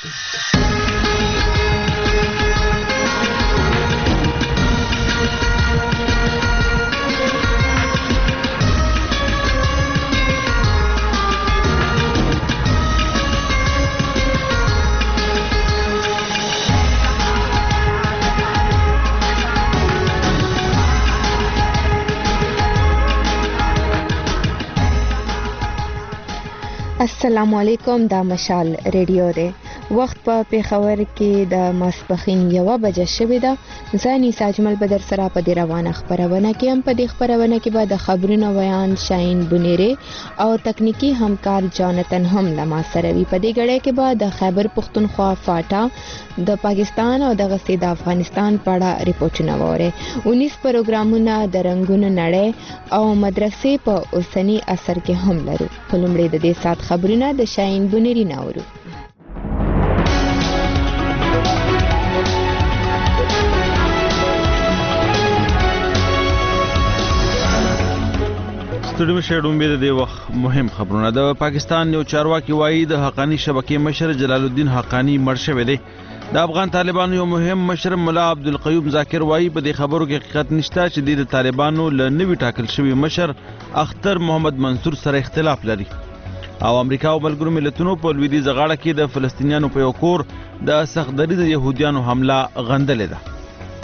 السلام علیکم، دا مشال ریډیو دی. وخت په پیښور کې د ماسپښین 1 بجه شوې ده. زه نیسا اجمل به در سره په دې روانه خپرونه کې هم په دې خپرونه کې به د خبرونو ویان شاهین بنيري او تکنیکی همکار جانتن هم له ما سره وي. په دې غړې کې به د خیبر پختونخوا فاټا د پاکستان او د غسې د افغانستان په اړه ریپورتونه وره. 19 پروګرامونه د رنگونو نړۍ او مدرسې په اوسنی اثر کې هم لرو. په لومړي د دې سات خبرونه د شاهین بنيري ناورو. ستړي مشه ډومبه د وخت مهم خبرونه. د پاکستان یو چارواکي وایي د حقانی شبکې مشر جلال الدین حقانی مړ شوی دی. د افغان طالبانو یو مهم مشر مولا عبدالقیوم ذاکر وایي په دې خبرو کې حقیقت نشته چې د طالبانو له نوي ټاکل شوی مشر اختر محمد منصور سره اختلاف لري. او امریکا او ملګرو ملتونو په لویدیځ غاړه کې د فلسطینیانو په یو کور د سختدریز يهوديانو حمله غندلې ده.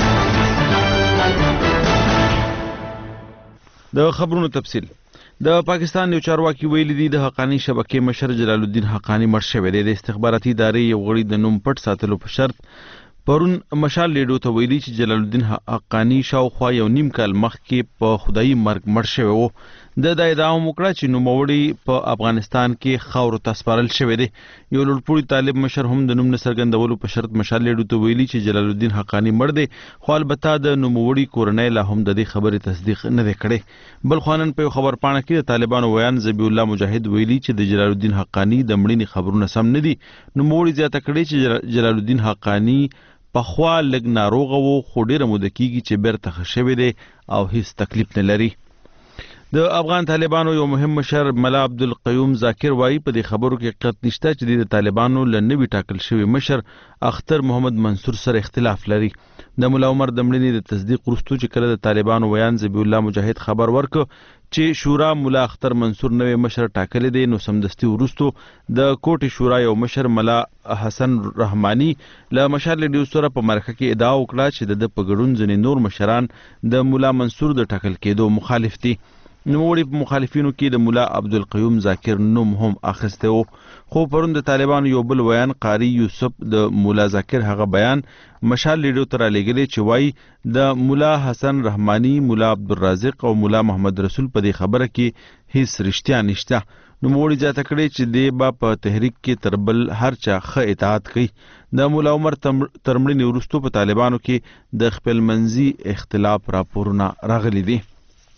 د خبرونو تفصیل. د پاکستان یو چارواکي ویلي دي د حقانی شبکې مشر جلال الدین حقانی مړ شوی دی. د استخباراتي ادارې یو غړي د نوم پټ ساتلو په شرط پرون مشال لیډو ته ویلي چې جلال الدین حقانی شاوخوا یو نیم کال مخکې په خدایي مرګ مړ شوی وو. د ادعا وکړه چې نوموړی په افغانستان کې خاورو ته سپارل شوی دی. یو لوړپوړي طالب مشر هم د نوم نه څرګندولو په شرط مشال لیډو ته ویلي چې جلال الدین حقانی مړ دی، خو البته د نوموړي کورنۍ لا هم د دې خبرې تصدیق نه دی کړی. بل خوانن په خبر پاڼه کې د طالبانو ویان ذبیح الله مجاهد ویلي چې د جلال الدین حقانی د مړینې خبرونه سم نه دي. نوموړي زیاته کړې چې جلال الدین حقانی پخوا لږ ناروغه وو، خو ډیره موده کیږي چې بیرته ښه شوی دی او هیڅ تکلیف نه لري. د افغان طالبانو یو مهم مشر مولا عبدالقیوم ذاکر وایي په دې خبرو کې حقیقت نشته چې د طالبانو له نوي ټاکل شوی مشر اختر محمد منصور سره اختلاف لري. د مولا عمر د مړینې د تصدیق وروسته چې کله د طالبانو ویان ذبیح الله مجاهد خبر ورکړ چې شورا مولا اختر منصور نوی مشر ټاکلی دی، نو سمدستي وروسته د کوټې شورا یو مشر مولا حسن رحمانی له مشال لیډیو سره په مرکه کې ادعا وکړه چې د په ګډون ځینې نور مشران د مولا منصور د ټاکل کېدو مخالف دي. نوموړي په مخالفینو کې د مولا عبدالقیوم ذاکر نوم هم اخیستی و. خو پرون د طالبانو یو بل ویان قاری یوسف د مولا ذاکر هغه بیان مشال لیډیو ته رالیږلی چې وایي د مولا حسن رحمانی، مولا عبدالرازق او مولا محمد رسول په دې خبره کې هیڅ رښتیا نشته. نوموړي زیاته کړې چې دی به په تحریک کې تر بل هر چا ښه اطاعت کوي. د مولا عمر تر مړینې وروسته په طالبانو کې د خپلمنځي اختلاف راپورونه راغلي دي.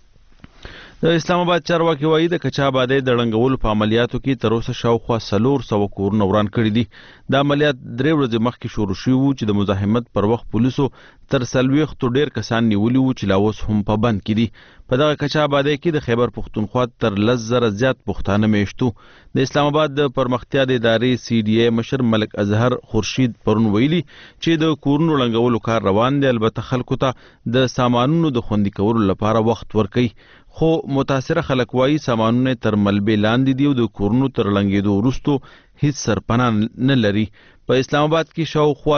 د اسلام آباد چارواکي وایي د کچابادۍ د ړنګولو په عملیاتو کې تر اوسه شاوخوا 400 کورونه وران کړي دي. د عملیات 3 ورځې مخکې شروع شوي وو چې د مزاحمت پر وخت پولیسو تر 40 ډیر کسان نیولي وو چې لا اوس هم په بند کې دي. په دغه کچابادۍ کې د خیبر پختونخوا تر 10,000 زیات پښتانه میشتو. د اسلام آباد د پرمختیا د ادارې CDA مشر ملک اظهر خورشید پرون ویلي چې د کورونو ړنګولو کار روان دی، البته خلکو ته د سامانونو د خوندي کولو لپاره وخت ورکوي. خو متاثره خلک وایي سامانونه تر ملبې لاندې دي او د کورونو تر ړنګېدو وروسته هیڅ سرپناه نه لري. په اسلام آباد کې شاوخوا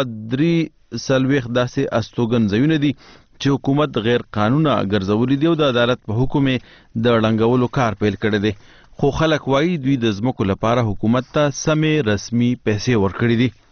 3 داسې استوګن ځایونه دي چې حکومت غیر قانونه ګرځولي دي او د عدالت په حکم د ړنګولو کار پیل کړی دی. خو خلک وایي دوی د ځمکو لپاره حکومت ته سمې رسمي پیسې ورکړي دي.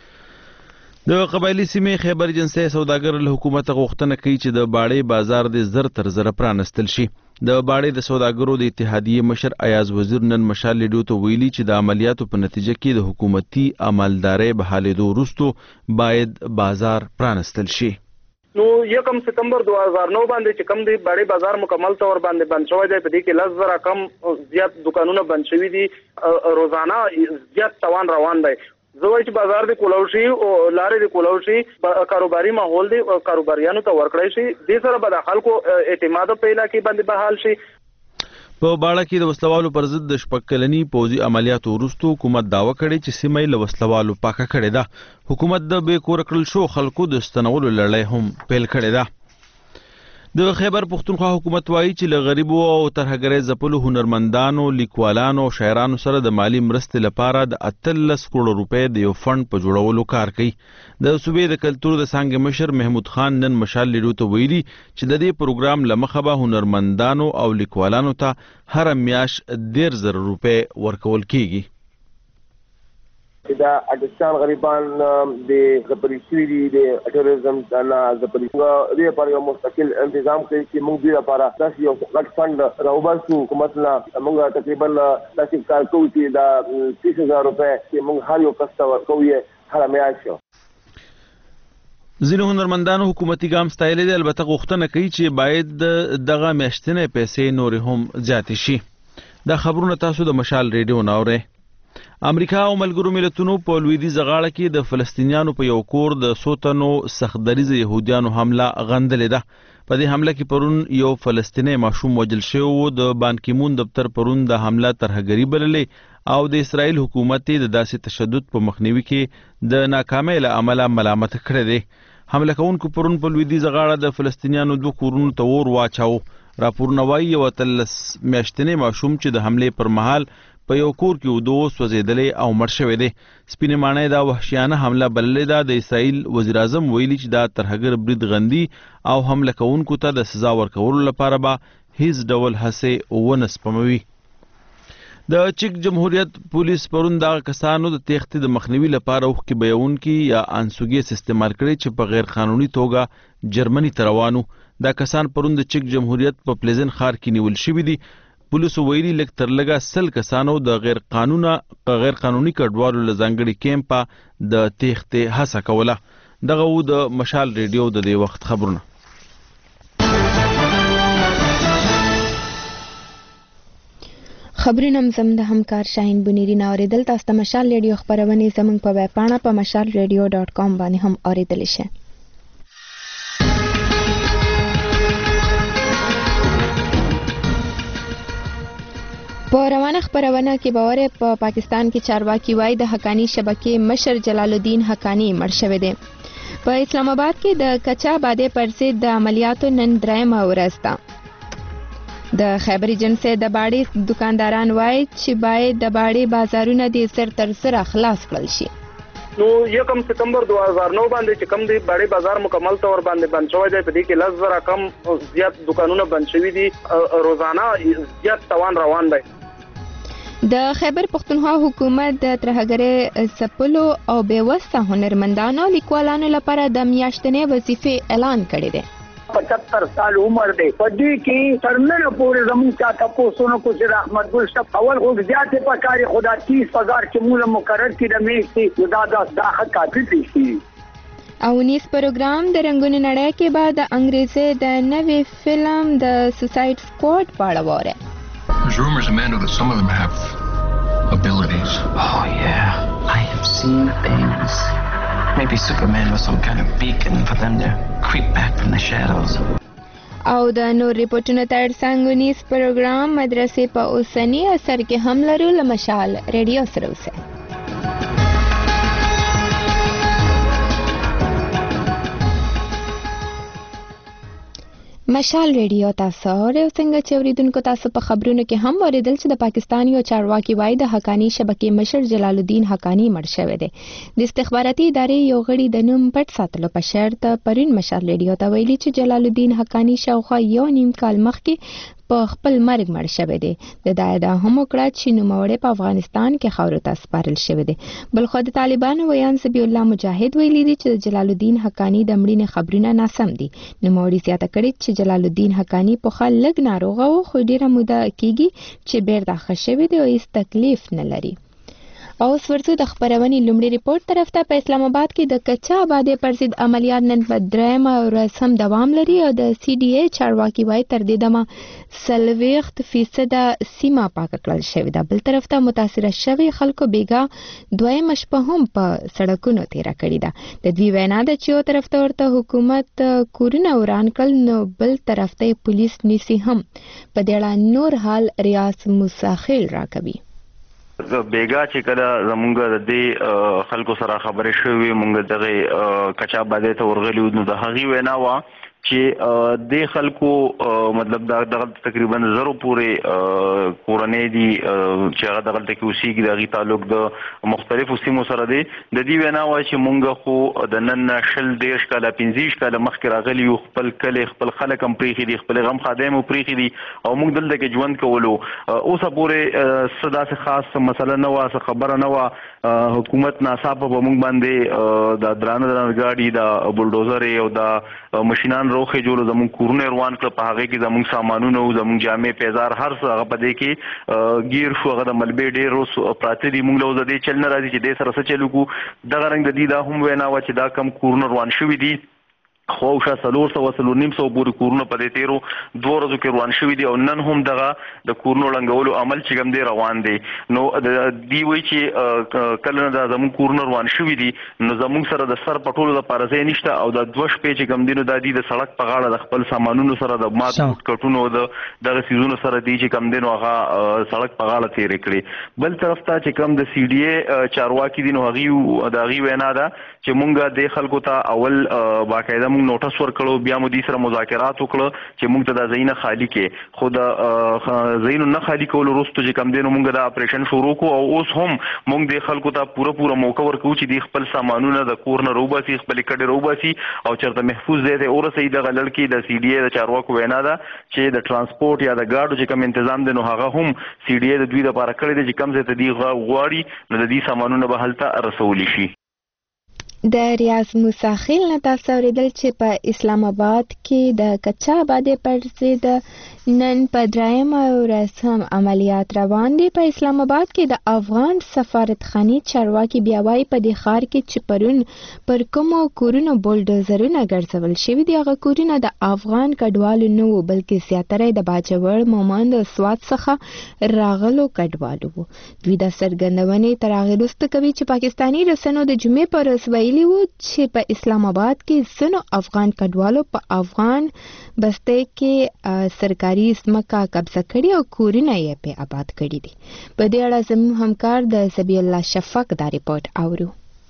د قبایلی سیمې خیبر جنسي سوداګر له حکومت غوښتنه کوي چې د باړې بازار د زر تر زر پرانستل شي. د باړې د سوداګرو د اتحادیې مشر ایاز وزیر نن مشال لیډیو ته ویلي چې د عملیاتو په نتیجه کې د حکومتي عملدارۍ بحالېدو وروسته باید بازار پرانستل شي. نو 1 سپتمبر 2009 باندې چې کوم دی باړې بازار مکمل طور باندې بند شوی دی. په دې کې 10,000 کم زیات دکانونه بند شوي دي. روزانه زیات توان روان دی. زه وایم چې بازار د کولاو شي او لارې د کولاو شي، کاروباري ماحول دی کاروباریانو ته ورکړی شي. دې سره به د خلکو اعتماد په علاقې باندې بحال شي. په باړه کې د وسلوالو پر ضد د شپږ کلني پوځي عملیاتو وروسته حکومت دعوه کړې چې سیمه یې له وسلوالو پاکه کړې ده. حکومت د بې کوره کړل شو خلکو د ستنولو لړۍ هم پیل کړې ده. د خیبر پښتونخوا حکومت وایي چې له غریبو او ترهګرۍ ځپلو هنرمندانو، لیکوالانو او شاعرانو سره د مالی مرستې لپاره د 18 کروڑ روپۍ د یو فند په جوړولو کار کوي. د صوبې د کلتور د څانګې مشر محمود خان نن مشال لیډیو ته ویلي چې د دې پروګرام له مخه به هنرمندانو او لیکوالانو ته هر میاشت 10,000 روپۍ ورکول کیږي. دا اډستان غریبان د زپری شوی د ټوریزم نه زپری د لپاره یو مستقل تنظیم کوي چې موږ د لپاره داسې یو غټ فند راوباسو. حکومت نه موږ تقریبا داسې کار کوو چې دا 30,000 روپۍ چې موږ هر یو کس ته ورکوو هر میاشت. ځینو هنرمندانو حکومتي ګام ستایلی دی، البته غوښتنه کوي چې باید دغه میاشتنۍ پیسې نورې هم زیاتې شي. دا خبرونه تاسو د مشال ریډیو نه اورئ. امریکا او ملګرو ملتونو په لویدیځه غاړه کې د فلسطینیانو په یو کور د 100 تنو سختدریزه يهوديانو حمله غندلې ده. په دې حمله کې پرون یو فلسطینی ماشوم وژل شوی و. د بان کی مون دفتر پرون د حمله ترهګري بللې او د اسرائیل حکومت د داسې تشدد په مخنیوي کې د ناکامۍ له امله ملامت کړی دی. حمله کوونکو پرون په لویدیځه غاړه د فلسطینیانو 2 کورونو ته اور واچاو. راپورونه وایي یو 13 میاشتنی ماشوم چې د حمله پر مهال په یو کور کې ودو سوځېدلې او مړ شوی دی. سپینې ماڼۍ دا وحشیانه حمله بللې ده. د اسرائیل وزیر اعظم ویلي چې دا ترهګر برید غندي او حمله کوونکو ته د سزا ورکولو لپاره به هیڅ ډول هڅې ونه سپموي. د چک جمهوریت پولیس پرون دغه کسانو د تېښتې د مخنیوي لپاره اوښکې بهیونکي یا انسوګیس استعمال کړی چې په غیر قانوني توګه جرمني ته روانو. دا کسان پرون د چک جمهوریت په پلیزن ښار کې نیول شوي دي. پولیسو ویلي لږ تر لږه 100 کسانو د غیر قانوني کډوالو له ځانګړي کیمپه د تېښتې هڅه کوله. دغه و د مشال ریډیو د دې وخت خبرونه. خبرونه هم د همکار شاهین بنيري نه اوریدل. تاسو ته مشال ریډیو خبرونه زموږ په ویب پاڼه په mashalradio.com باندې هم اوریدل شي. په روانه خبرونه کې باور په پاکستان کې چارواکي وایي د حقانی شبکې مشر جلال الدین حقانی مړ شوی دی. په اسلام آباد کې د کچا بادې پر ضد د عملیاتو نن درېمه ورځ ده. د خیبر ایجنسۍ د باړې دکانداران وایي چې باید د باړې بازارونه د سر تر سره خلاص کړل شي. نو 1 سپتمبر 2009 باندې چې کم دی باړې بازار مکمل تور باندې بند شوی دی. په دې کې 10,000 کم زیات دکانونه بند شوي دي. روزانه زیات توان روان دی. د خیبر پښتونخوا حکومت د ترهګرۍ ځپلو او بېوسه هنرمندانو لیکوالانو لپاره د میاشتنۍ وظیفې اعلان کړی دی. 75 سال عمر دی. په دې کې ترمنه پورې زموږ چاته پوسونو کو چې رحمت ګل شپ اول خو زیاتې په کاري خدا 30,000 چې موږ مقرر کړی د میاشتې دا حق کافي شي. او نیس پروګرام د رنگونو نړۍ کې بعد د انګریزي د نوې فلم د سوساید سکواډ په اړه وره. There's rumors, Amanda, that some of them have abilities. Oh, yeah. I have seen things. Maybe Superman was some kind of beacon for them to creep back from the shadows. او د نور ریپورټونو ترڅنګ نیس پروګرام مدرسې په اوسني اثر کې هم لرو. له مشال ریډیو سره اوسئ. مشال ریډیو تاسو اورئ. څنګه چې اوریدونکو تاسو په خبرونو کې هم اوریدل چې د پاکستان یو چارواکي وایي د حقانی شبکې مشر جلال الدین حقانی مړ شوی دی. د استخباراتي ادارې یو غړي د نوم پټ ساتلو په شرط پرون مشال ریډیو ته ویلي چې جلال الدین حقانی شاوخوا 1.5 کال مخکې په خپل مرګ مړ شوی دی. د دا هم وکړه چې نوموړی په افغانستان کې خاورو ته سپارل شوی دی. بل خو د طالبانو ویان ذبیح الله مجاهد ویلي دی چې جلال الدین حقانی د مړینې خبرونه ناسم دي. نوموړي زیاته کړې چې جلال الدین حقانی په خال لږ ناروغه و خو ډیره موده کېږي چې بیرته ښه شوی دی او هیڅ تکلیف نه لري. او ورڅو د خبرونې لومړي ریپورت طرف ته. په اسلام آباد کې د کچا آبادی پر ضد عملیات نن په درېمه ورځ هم دوام لري او د سی ډي اي چارواکي وایي تر دې دمه 40% سیمه پاکه کړل شوې ده. بل طرف ته متاثره شوي خلکو بیګا دویمه شپه هم په سړکونو تیره کړې ده. د دوی وینا ده چې یو طرف ته ورته حکومت کورونه وران کړل نو بل طرف ته پولیس نیسي هم. په دې اړه نور حال ریاض موساخیل راکوي. بیګا چې کله زمونږ د دې خلکو سره خبرې شوې مونږ دغه کچا باندې ته ورغلي نو د هغې وینا وه چې د خلکو مطلب دغه تقریبا 0 پورې کورنۍ دي چې هغه دغلته کې اوسېږي د هغې تعلق د مختلفو سیمو سره دی. د دې وینا وایي چې مونږ خو د نن 20 کاله 15 کاله مخکې راغلي یو، خپل کلی خپل خلک هم پرېښي دي، خپل غم خادم هم پرېښي دي او مونږ دلته کې ژوند کولو. اوسه پورې څه داسې خاص مسله نه وه، څه خبره نه وه. حکومت ناڅاپه په مونږ باندې د درانه ګاډي د بلډوزرې او د مشینان روخې جوړو زمونږ کورونه روان کړه. په هغې کې زمونږ سامانونه او زمونږ جامې پیزار هر څه هغه په دې کې ګیر شو. هغه د ملبې ډېر اوس پراته دي. مونږ له اوس د دې چل نه راځي چې دې سره څه چل وکړو. دغه رنګ د دې دا هم وینا وه چې دا کم کورونه روان شوي دي خو شا 400 پورې کورونه په دې تیرو 2 ورځو کې روان شوي دي او نن هم دغه د کورونو ړنګولو عمل چې کوم دی روان دی. نو دی وایي چې کله نه دا زموږ کورونه روان شوي دي نو زموږ سره د سر پټولو لپاره ځای نشته او د 2 شپې چې کوم دی نو دا دی د سړک په غاړه د خپل سامانونو سره د مات کټونو د دغه سیزونو سره دی چې کوم دی نو هغه سړک په غاړه تیرې کړي. بل طرف ته چې کوم د سی ډي اي چارواکي دي نو هغې د هغې وینا ده چې مونږ د خلکو ته اول باقاعده مونږ نوټس ورکړو، بیا مو دې سره مذاکرات وکړو چې مونږ ته دا ځایونه خالي کړي. خو د ځایونو نه خالي کولو وروسته چې کوم دی نو مونږ دا اپریشن شروع کړو او اوس هم مونږ د خلکو ته پوره موقع ورکوو چې دوی خپل سامانونه د کور نه راوباسي، خپلې کډې راوباسي او چېرته محفوظ ځای ته ورسوي. دغه لړکې د سی ډي اي د چارواکو وینا ده چې د ټرانسپورټ یا د ګاډو چې کوم تنظیم دی نو هغه هم سی ډي اي د دوی دپاره کړی دی چې کوم ځای ته دوی غواړي نو د دوی سامانونه به هلته رسولی شي. د ریاض موساخیل نه تاسو اورېدل چې په اسلام آباد کې د کچا آبادی پر ضد نن په درېیمه ورځ هم عملیات روان دي. په اسلام آباد کې د افغان سفارتخانې چارواکي بیا وایي په دې ښار کې چې پرون پر کومو کورونو بولډوزرونه ګرځول شوي دي هغه کورونه د افغان کډوالو نه وو بلکې زیاتره د باجوړ، مومند او سوات څخه راغلو کډوالو وو. دوی د څرګندونې تر هغې وروسته کوي چې پاکستاني رسنیو د جمعې په ورځ ویلي وو چې په اسلام آباد کې ځینو افغان کډوالو په افغان بستۍ کې سرکاري ځمکه قبضه کړې او کورونه یې پې آباد کړي دي. په دې اړه زموږ همکار د ذبیح الله شفق دا ریپورټ اورو.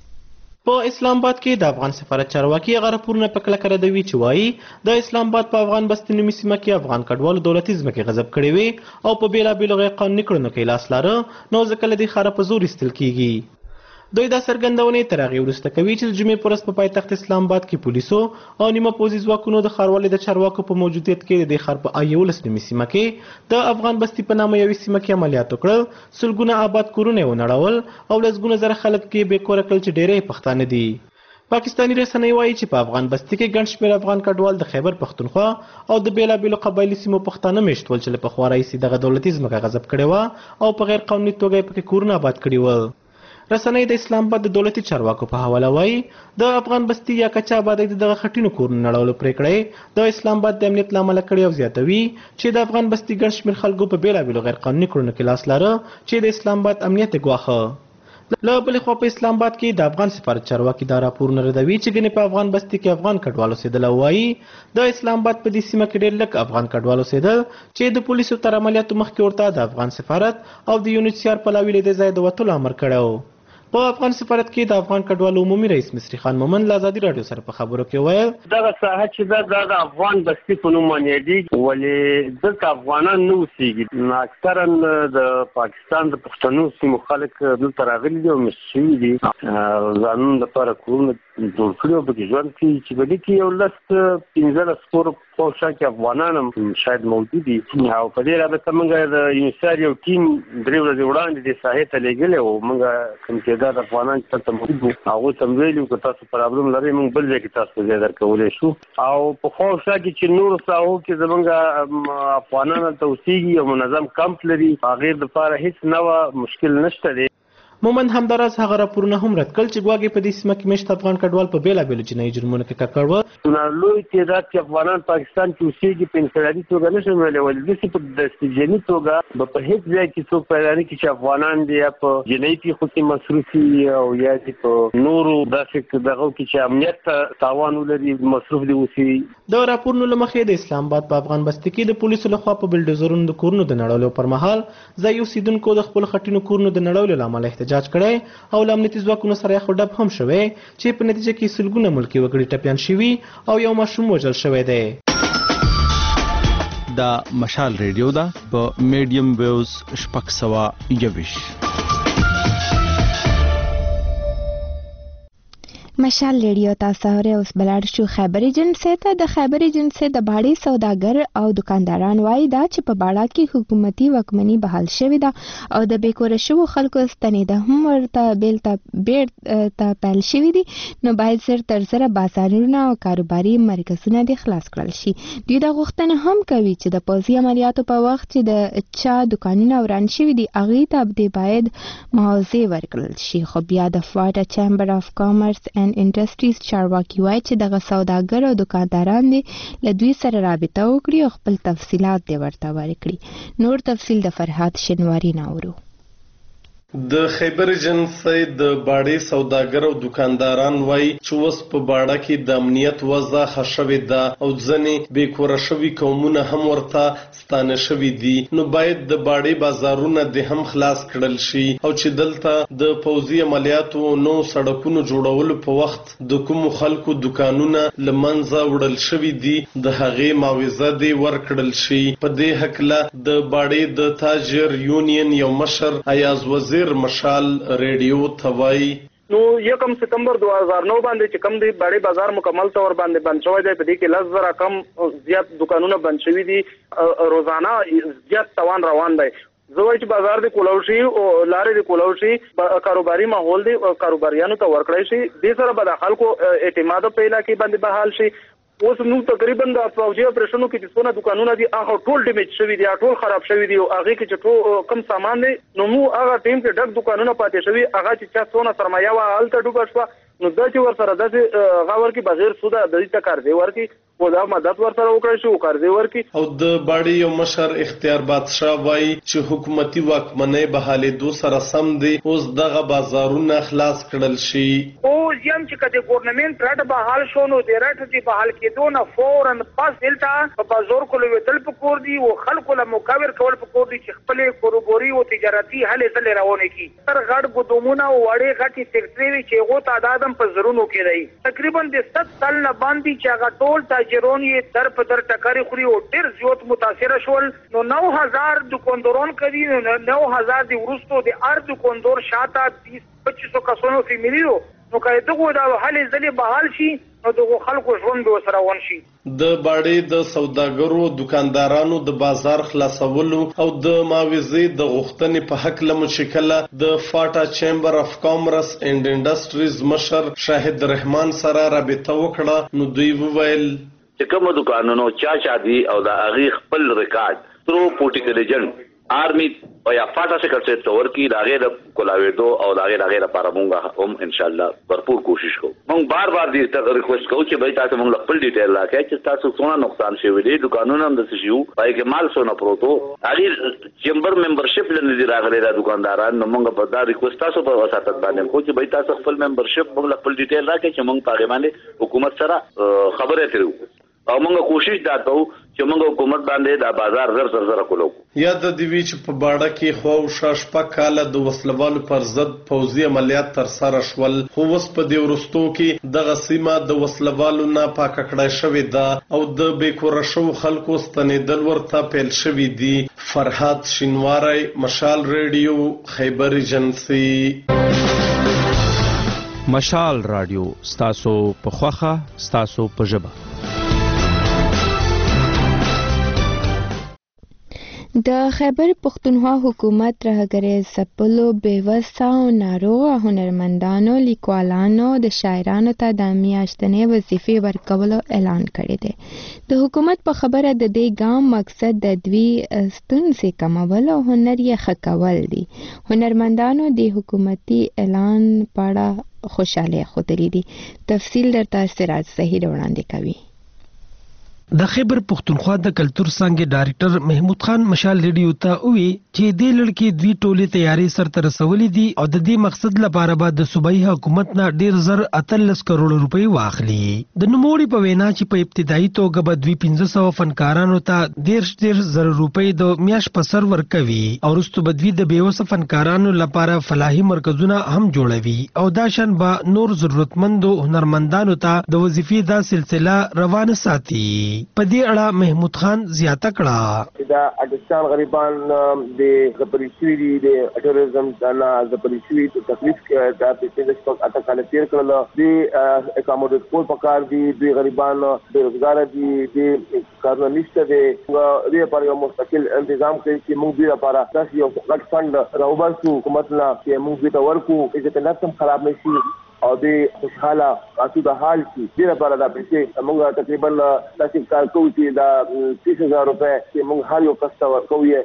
په اسلام آباد کې د افغان سفارت چارواکي هغه راپورونه په کلکه ردوي چې وایي د اسلام آباد په افغان بستي نومي سیمه کې افغان کډوالو دولتي ځمکې غصب کړې وې او په بېلابېلو غیر قانوني کړنو کې لاس لاره نو ځکه له دې ښاره په زور ایستل کېږي. دوی دا څرګندونې تر هغې وروسته کوي چې د جمعې په ورځ په پایتخت اسلام آباد کې پولیسو او نیمه پوځي ځواکونو د ښاروالۍ د چارواکو په موجودیت کې د دې ښار په I11 نومي سیمه کې د افغان بستي په نامه یوې سیمه کې عملیات وکړل. سلګونه آباد کورونه یې ونړول او لسګونه زره خلک کې بې کوره کړل چې ډېری یې پښتانه دي. پاکستاني رسنۍ وایي چې په افغان بستي کې ګڼ شمېر افغان کډوال د خیبر پښتونخوا او د بېلابېلو قبایلي سیمو پښتانه مېشت ول چې له پخوا راهیسې دغه دولتي ځمکه غصب کړې وه او په غیر قانوني توګه یې پکې کورونه آباد کړي ول. رسنۍ د اسلام آباد د دولتي چارواکو په حواله وایي د افغان بستي یا کچا آبادۍ د دغه خټینو کورونو نړولو پرېکړه د اسلام آباد د امنیت له امله کړې او زیاتوي چې د افغان بستي ګڼ شمېر خلکو په بېلابېلو غیر قانوني کړنو کې لاس لاره چې د اسلام آباد امنیت یې ګواښه. له بلې خوا په اسلام آباد کې د افغان سفارت چارواکي دا راپورونه ردوي چې ګنې په افغان بستي کې افغان کډوال اوسېدل او وایي د اسلام آباد په دې سیمه کې ډېر لږ افغان کډوال اوسېدل چې د پولیسو تر عملیاتو مخکې ورته د افغان سفارت او د UNHCR پلاوي له دې ځایه د وتلو امر کړی و. په افغان سفارت کې د افغان کډوالو عمومي رئیس مصری خان مومند له ازادي راډیو سره په خبرو کې ویل دغه ساحه چې دا د افغان بستي په نوم باندې یادېږي ولې دلته افغانان نه اوسېږي. اکثرا د پاکستان د پښتنو سیمو خلک دلته راغلي دي او مېشت شوي دي، ځانونو لپاره کورونه جوړ کړي او پکې ژوند کوي چې په دې کې یو 10-15 کور په شا کې افغانان هم شاید موجود دي. او په دې رابطه موږ د UNHCR یو ټیم 3 ورځې وړاندې دې ساحې ته لېږلی و. موږ کوم تعداد افغانان چې دلته موجود وو هغوی ته هم ویلي وو که تاسو پرابلم لرئ موږ بل ځای کې تاسو ته ځای درکولی شو. او په خوا او شا کې چې نورو ساحو کې زموږ افغانان هلته اوسېږي او منظم کمپ لري هغې دپاره هېڅ نوع مشکل نشته دی. مومند همداراز هغه راپورونه هم رد کړل چې ګواګې په دې سیمه کې مېشت افغان کډوال په بېلابېلو جنایي جرمونو کې ککړ وو. لوی تعداد چې افغانان پاکستان کې اوسېږي په انفرادي توګه نشم ویلی، ولې داسې په دستجني توګه به په هېڅ ځای کې څوک پیدا نه کړي چې افغانان دي یا په جنایي پیښو کې مصروف وي او یا دې په نورو داسې دغو کې چې امنیت ته تاوان ولري مصروف دي اوسي. د راپورونو له مخې د اسلام آباد په افغان بستي کې د پولیسو لخوا په بلډوزرونو د کورونو د نړولو پر مهال ځایي اوسېدونکو د خپلو خټینو کورونو د نړولو له امله احتجاج کړی او له امنیتي ځواکونو سره یخ ډب هم شوی چې په نتیجه کې سلګونه ملکي وګړي ټپیان شوي او یو ماشوم وژل شوی دی. دا مشال ریډیو ده په میډیم ویوز 621. مشال ریډیو تاسو اورئ. اوس بلاړ شو خیبر ایجنسی ته. د خیبر ایجنسی د باړې سوداګر او دکانداران وایي دا چې په باړه کې حکومتي واکمني بحال شوې ده او د بیکوره شوو خلکو ستنېده هم ورته بیرته پیل شوي دي، نو باید زر تر زره بازارونه او کاروباري مرکزونه دې خلاص کړل شي. دوی دا غوښتنه هم کوي چې د پوځي عملیاتو په وخت چې د چا دکانونه وران شوي دي هغې ته دې باید معاوضې ورکړل شي. خو بیا د فواټه چیمبر اف کامرس انډسټریز چارواکي وایي چې دغه سوداګر او دکانداران دې له دوی سره رابطه وکړي او خپل تفصیلات دې ورته ورکړي. نور تفصیل د فرهاد شنواري نه اورو. د خیبر ایجنسی د باړې سوداګر او دکانداران وایي چې اوس په باړه کې د امنیت وضع ښه شوې ده او ځینې بېکوره شوي قومونه هم ورته ستانه شوي دي، نو باید د باړې بازارونه دې هم خلاص کړل شي او چې دلته د پوځي عملیاتو نو سړکونو جوړولو په وخت د کومو خلکو دکانونه له منځه وړل شوي دي د هغې معاوضه دې ورکړل شي. په دې هکله د باړې د تاجر یونین یو مشر ایاز وزیر مشال ریډیو ته وایي نو 1 ستمبر 2009 باندې چې کم دی باړې بازار مکمل طور باندې بند شوی دی. په دې کې 10,000 کم زیات دکانونه بند شوي دي، روزانه زیات توان روان دی. زه وایم چې بازار د کولاو شي او لارې د کولاو شي، کاروباري ماحول دی او کاروباریانو ته ورکړی شي. دې سره به د خلکو اعتماد په علاقې باندې بحال شي. اوس نو تقریبا د پوځي اپریشنونو کې چې څونه دکانونه دي هغه ټول ډیمیج شوي دي، ټول خراب شوي دي او هغه کې چې ټول کم سامان دی نو مو هغه ټیم کې ډک دکانونه پاتې شوي، هغه چې چا څونه سرمایه وا هلته ډوبه شوه نو دا چې ورسره داسې هغه ورکړي بغیر سوده د دې ته قرضې ورکړي او دا مدد ورسره وکړی شي او قرضې ورکړي. او د باړې یو مشر اختیار بادشاه وایي چې حکومتي واکمنۍ بحالېدو سره سم دی اوس دغه بازارونه خلاص کړل شي. اوس یم چې که د ګورنمنټ رټ بحال شو نو د رټ د بحال کېدو نه فورا پس دلته په بازار کولو وتل پکور دي او خلکو له مقابر کول پکور دي چې خپلې کاروباري او تجارتي هلې ځلې روانې کړي. تر غټ ګودامونه او وړې غټې فیکټرۍ وي چې هغو تعداد هم په زرونو کې دی. تقریبا د 7 سال نه باندې چې هغه ټول تاجرون یې در په در ټکرې خوري او ډېر زیات متاثره شول. نو 9000 دکانداران کوي، نو 9000 د وروستو د هر دکاندار شاته 20-2500 کسانو فیملی نو که دغه د هلې ځلې بحال شي نو دغه خلکو ژوند به ورسره روان شي. د باړې د سوداګرو دکاندارانو د بازار خلاصولو او د معاوضې د غوښتنې په هکله مو چې کله د فاټا چیمبر اف کامرس اینډ انډسټریز مشر شاهد رحمان سره رابطه وکړه نو دوی وویل چې کوم دکانونو چا دي او د هغې خپل ریکارډ ترو پولیټیکل ایجنټ آرمی او یا فاټا سیکرټری ته ورکړي د هغې د کولاوېدو او د هغې لپاره مونږ هم انشاءالله بھرپور کوشش کوو. مونږ بار دې ته ریکویسټ کوو چې بھائی تاسو مونږ خپل ډیټیل راکړئ چې تاسو څونه نقصان شوی دی، دکانونه هم داسې شي وو پای کې مال څونه پروت و، هغې چیمبر ممبرشپ له نه دي راغلی دا دکانداران. نو مونږ به دا ریکویسټ تاسو په وساطت باندې کوو چې بھائی تاسو خپل ممبرشپ مونږ خپل ډیټیل راکړئ چې مونږ په هغې باندې حکومت سره خبرې ترې او موږ کوشش دا کوو چې موږ حکومت باندې دا بازار زر کولو. یاد دی وی چې په باړه کې خو شاشپا کاله د وسلوالو پر ضد پوځي عملیات تر سره شول، خو اوس په دې وروستو کې دغه سیمه د وسلوالو نه پاکه کړای شوې ده او د بیکوره شوو خلکو ستنېدل ورته پیل شوي دي. فرهاد شینواری، مشال ریډیو، خیبر ایجنسی. مشال رادیو ستاسو په خوخه ستاسو په ژبه. د خیبر پختونخوا حکومت رهبری ځپلو بېوسه او ناروغه هنرمندانو لیکوالانو د شاعرانو ته د میاشتنۍ وظیفې ورکولو اعلان کړی دی. د حکومت په خبره د دې ګام مقصد د دوی ستونزې کمول او هنر یې ښه کول دي. هنرمندانو د حکومتي اعلان په اړه خوشحالي ښودلې دي. تفصیل درته سراج ظهیر وړاندې کوي. د خیبر پختونخوا د کلچر څانګې ډایرکټر محمود خان مشال ریډیو ته وی چې د لړکی دوی ټولې تیاری سرته رسولې دي او د دې مقصد لپاره به د صوبایي حکومت نه ډیر زر 13 کروڑ روپۍ واخلي. د نوموړي په وینا چې په ابتدایي توګه به دوی 1500 فنکارانو ته 13 زر روپۍ د میاش په سر ورکوي او وروسته به دوی د بیوسه فنکارانو لپاره فلاحي مرکزونه هم جوړوي او دا شان به نور ضرورتمندو هنرمندانو ته د وظیفې دا سلسله روانه ساتي. په دې اړه محمود خان زیاته کړه دا اډستان غریبان د زپری شوی دي د ټوریزم دنا زپری شوی د تکلیف کې د پیسې د اته کال تیر کړل دي اکاموډیټ کول پکار دي د غریبان بیروزګار دي د کارونه نشته دي د لپاره یو مستقل تنظیم کوي چې موږ د لپاره تاسو یو غټ فند راوباسو حکومت نه چې موږ ته ورکو چې نفسم خراب نشي او د خوشحاله اسوده حال کې د لپاره د پیسې موږ تقریبا تاسو کار کوو چې دا 30000 روپے چې موږ هر یو کس ته ورکوو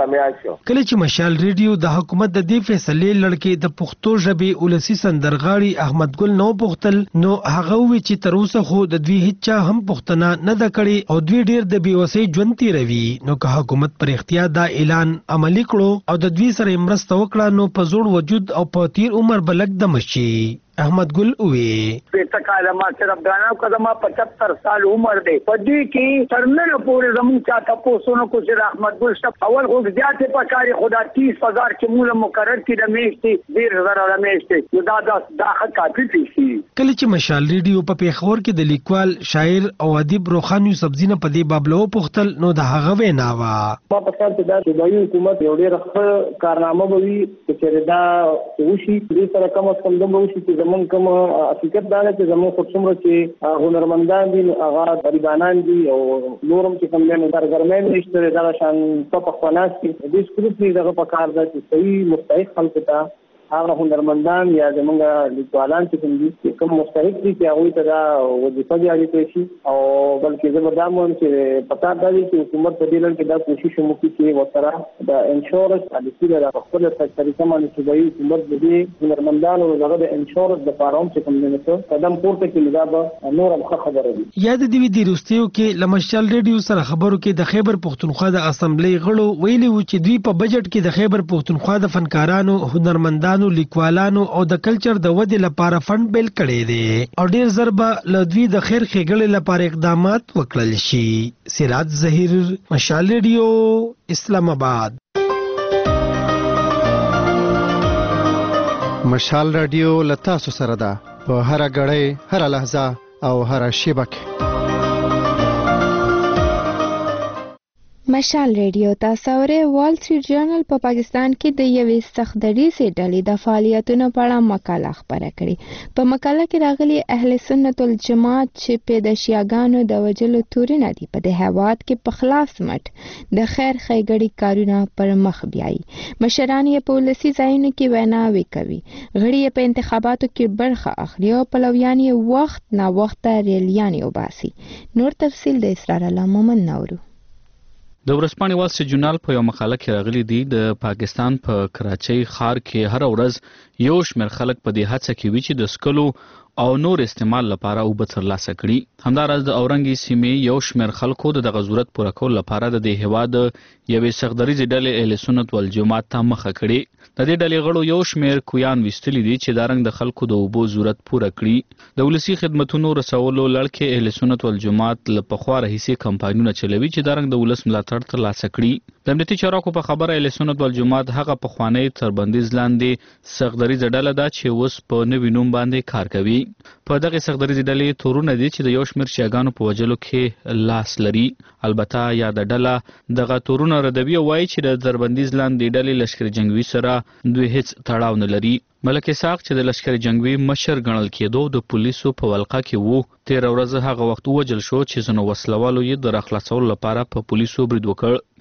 کله چې مشال ریډیو د حکومت د دې فیصلې لړکې د پښتو ژبې ولسی سندرغاړي احمد ګل نو پختل نو هغه وی چې تر اوسه خو د دوی هیڅ هم پښتنه نه د کړي او دوی ډیر د بیوسۍ ژوند تیروي. نو که حکومت پر اختیار دا اعلان عملی کړو او د دوی سره مرسته وکړه نو په زوړ وجود او په تیر عمر بلک د مشي. احمد ګل وی په تکالما صرف غانا قدمه 75 سال عمر دی پدې کې ترمنه پورې زمون چا تاسو نو کو چې احمد ګل شپ اول خو زیاته پکاري خدا 30000 کې موږ مقرر کړی د میشتي 10000 د میشتي دا کافي پیسي. کله چې مشال ریډیو په پیښور کې د لیکوال شاعر او ادیب روخان یوسف زینه په دې بابلو پختل نو د هغه وینا وا په پسند دا صوبایي حکومت یو ډېر ښه کارنامه کوي چې دا وشي دې سره کوم څه کوم وشي چې زمون کوم حقیقت دا چې زمون خو څومره چې هنرمندان دي هغه غریبانان دي او نورم چې کوم نه درګرمه نشته دا شان په خپلواس کې د سکرپټ دغه په کار ده چې صحیح مستحق خلک ته هغه هنرمندان یا زمونږ لیکوالان چې کوم دي کوم مستحق دي چې هغه ته دا وظیفه جاری کړي شي او بلکې زه به دا وایم چې پتا دا دی چې حکومت په دې لړ کې دا کوشش وکړي چې وسره د انشورنس پالیسي د خپل طریقه باندې چې وایي حکومت دې هنرمندانو دغه د انشورنس د فارم چې کوم نه قدم پورته کړي دا به نور هم خبره وي. یاد دی د روستیو کې لمشال ریډیو سره خبرو کې د خیبر پختونخوا د اسمبلی غړو ویلي و چې دوی په بجټ کې د خیبر پختونخوا د فنکارانو هنرمندانو لیکوالانو او د کلچر د ودې لپاره فند بیل کړي دي او ډیر ضربه لدوی د خیر ښېګړې لپاره اقدامات وکړل شي. سراج ظهیر مشال ریډیو اسلام آباد. مشال ریډیو لتاسو سره ده په هر غړې هر لحظه او هر شیبه کې. مشال ریډیو تاسو اورئ. وال سټریټ جرنل په پاکستان کې د یوې سختدریزې ډلې د فعالیتونو په اړه مقاله خپره کړې. په مقاله کې راغلي اهل سنت الجماعت چې په د شیعاګانو د وجلو تورونه دي په د هیواد کې په خلاص مټ د خیر ښېګړې کارونه پر مخ بیایي. مشران یې په ولسي ځایونو کې ویناوې کوي، غړي یې په انتخاباتو کې برخه اخلي او پلویان یې وخت نا وخته ریلیانې وباسي. نور تفصیل د اسرار الله مومن نورو. د ورځپاڼې وال سټریټ جرنل په یو مقاله کې راغلي دي د پاکستان په کراچۍ ښار کې هر ورځ یو شمېر خلک په دې هڅه کې وي چې د سکلو او نور استعمال لپاره اوبه ترلاسه کړي. همداراز د اورنګي سیمې یو شمېر خلکو د دغه ضرورت پوره کولو لپاره د دې هېواد یوې سختدریزې ډلې اهل سنت والجماعت ته مخه کړې. د دې ډلې غړو یو شمېر کویان ویستلي دي چې دا رنګ د خلکو د اوبو ضرورت پوره کړي. د ولسي خدمتونو رسولو لړ کې اهل سنت والجماعت له پخوا راهیسې کمپاینونه چلوي چې دا رنګ د ولس ملاتړ ترلاسه کړي. د امنیتي چارواکو په خبره اهل سنت والجماعت هغه پخوانی تربندیز لاندې سختدریزه ډله ده چې اوس په نوي نوم باندې کار کوي. په دغه سختدریزې ډلې تورونه دي چې د یو شمېر شیعاګانو په وجلو کې لاس لري. البته یاده ډله دغه تورونه ردوي او وایي چې د تربندیز لاندې ډلې لشکر جنگوي سره دوی هیڅ تړاو نه لري. ملک اسحاق چې د لشکر جنگوي مشر ګڼل کېدو د پولیسو په ولقه کې وو، 13 ورځې هغه وخت وجل شو چې ځینو وسلوالو یې د راخلاصولو لپاره په پولیسو برید وکړ.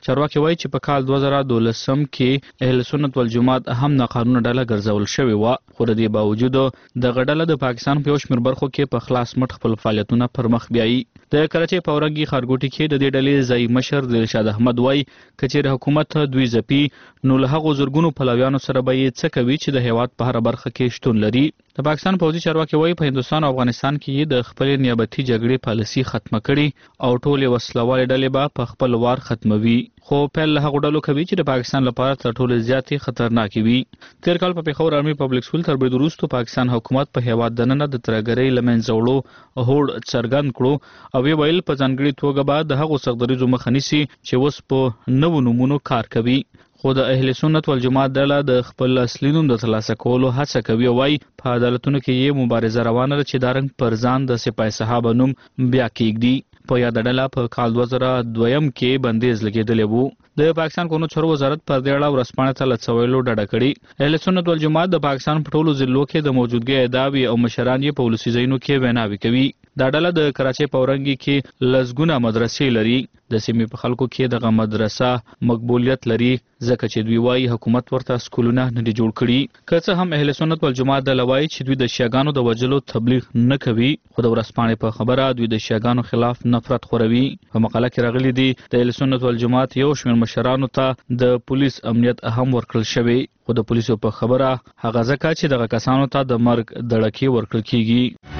چارواکي وایي چې په کال 2012 کې اهل سنت والجماعت هم ناقانونه ډله ګرځول شوې وه، خو د دې باوجود دغه ډله د پاکستان په یو شمېر برخو کې په خلاص مټ خپل فعالیتونه پر مخ بیایي. د کراچۍ په اورنګي ښارګوټي کې د دې ډلې ځایي مشر دلشاد احمد وایي که چیرې حکومت دوی ځپي نو له هغو زرګونو پلویانو سره به یې څه کوي چې د هیواد په هره برخه کې شتون لري. د پاکستان پوځي چارواکي وایي په هندوستان او افغانستان کې د خپلې نیابتي جګړې پالیسي ختمه کړي او ټولې وسلوالې ډلې به په خپل وار ختموي، خو پیل له هغو ډلو کوي چې د پاکستان لپاره تر ټولو زیاتې خطرناکې وي. تیر کال په پېښور آرمي پبلک سکول تر برید وروسته پاکستان حکومت په هیواد دننه د ترهګرۍ له منځه وړو هوډ څرګند کړو او ویې ویل په ځانګړې توګه به د هغو سختدریځو مخه نیسي چې اوس په نوو نومونو کار کوي. خو د اهل سنت والجماعت ډله د خپل اصلي نوم د ترلاسه کولو هڅه کوي او وایي په عدالتونو کې یې مبارزه روانه ده چې دا رنګ پر ځان د سپاه صحابه نوم بیا کېږدي. په یاده ډله په کال 2002 کې بندیز لګېدلی و. د پاکستان قانون چارو وزارت پر دې اړه ورځپاڼې ته له څه ویلو ډډه کړې. اهل سنت والجماعت د پاکستان په ټولو ضلعو کې د موجودګۍ ادعاوې او مشران یې په ولسي ځایونو کې ویناوې کوي. دا ډله د کراچۍ په اورنګي کې لسګونه مدرسې لري. د سیمې په خلکو کې دغه مدرسه مقبولیت لري ځکه چې دوی وایي حکومت ورته سکولونه نه دي جوړ کړي. که څه هم اهل سنت والجماعت ډله وایي چې دوی د شیعاګانو د وژلو تبلیغ نه کوي، خو د ورځپاڼې په خبره دوی د شیعاګانو خلاف نفرت خوروي. په مقاله کې راغلي دي د اهل سنت والجماعت یو شمېر مشرانو ته د پولیس امنیت هم ورکړل شوی، خو د پولیسو په خبره هغه ځکه چې دغه کسانو ته د مرګ دړکې ورکړل کیږي.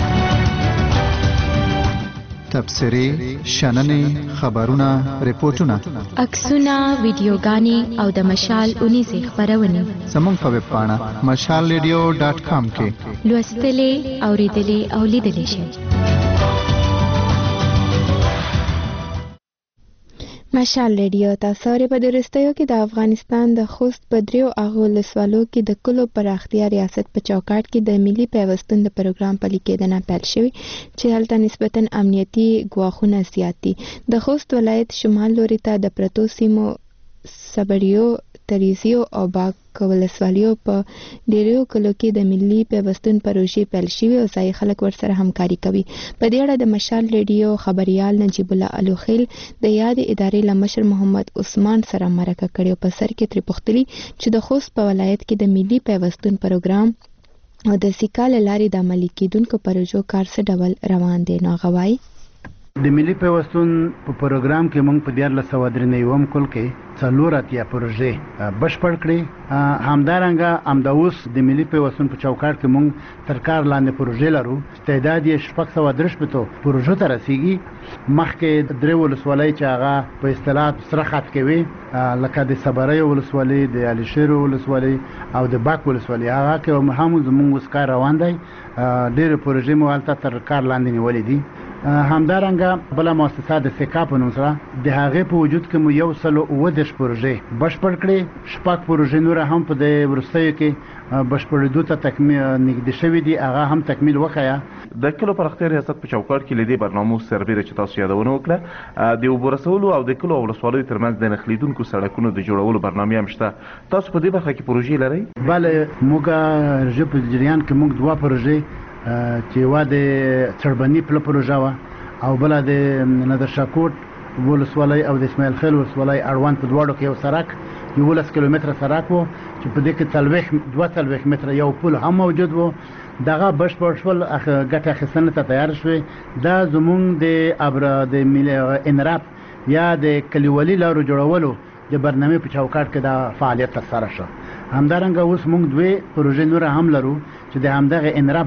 تبصرې، شننې، خبرونه، ریپورتونه، عکسونه، ویډیوګانې او د مشال اونیزې خپرونې زموږ په ویب پاڼه mashalradio.com کې لوستلې، اوریدلې او لیدلې شئ. مشال ریډیو تاسو په درستیو کې د افغانستان د خوست په دریو اغو ولسوالو کې د کلو پراختیا ریاست په چوکاټ کې د ملي پیوستون د پروګرام پلي کېدنه پیل شوی چې هلته نسبتاً امنیتي ګواښونه زیات دي. د خوست ولایت شمال لوري ته د پرتو سیمو صبریو، تریزیو او باک ولسوالیو په ډیرو کلو کې د ملي پیوستون پروژې پیل شوی او ځای خلک ورسره همکاري کوي. په دې اړه د مشال ریډیو خبريال نجیب الله الوخیل د یاد ادارې لمشر محمد عثمان سره مرکه کړې او په سر کې تر پختلی چې د خوست په ولایت کې د ملي پیوستون پروګرام او د سیکال لارې د عملي کېدونکو پروژو کار څه ډول روان دی. نو غواړي د ملي پیوستون په پروګرام کې موږ په 1493 کال کې 4 اتیا پروژې بشپړ کړې. همدارنګه همداوس د ملي پیوستون په چوکاټ کې موږ تر کار لاندې پروژې لرو. تعداد یې 630 پروژو ته رسیږي. مخکې درې ولسوالۍ چې هغه په اصطلاح سره خط کې وي لکه د صبریو ولسوالۍ، د علشیر ولسوالۍ او د باک ولسوالۍ، هغه کې هم زموږ اوس کار روان دی. ډېرې پروژې مو هلته تر کار لاندې نیولې دي. همدارنګه بله مؤسسه د سیکا په نوم سره د هغې په وجود کې مو 130 پروژې بشپړ کړې. 6 پروژې نور هم په د وروستیو کې بشپړېدو ته نږدې شوي دي، هغه هم تکمیل وښیه. د کلو پراختیا ریاست په چوکاټ کې لیدې برنامو سربیره چې تاسو یادونه وکړه د اوبو رسولو او د کلو او ولسوالیو ترمنځ د نښلېدونکو سړکونو د جوړولو برنامې هم شته. تاسو په دې برخه کې پروژې لرئ؟ بله، موږ په جریان کې موږ 2 پروژې چې یوه د چړبني پله پروژه وه او بله د نادرشاه ولسوالۍ او د اسماعیل خیل ولسوالۍ اړوند په دواړو کې یو سړک 11 کیلومتره سړک و چې په دې کې 42 متره یو پل هم موجود و. دغه بشپړ شول، ګټه اخیستنې ته تیار شوې. دا زموږ د انراپ یا د کلیوالي لارو جوړولو د برنامې په چوکاټ کې دا فعالیت ترسره شو. همدارنګه اوس موږ 2 پروژې نور هم لرو چې د همدغه انراپ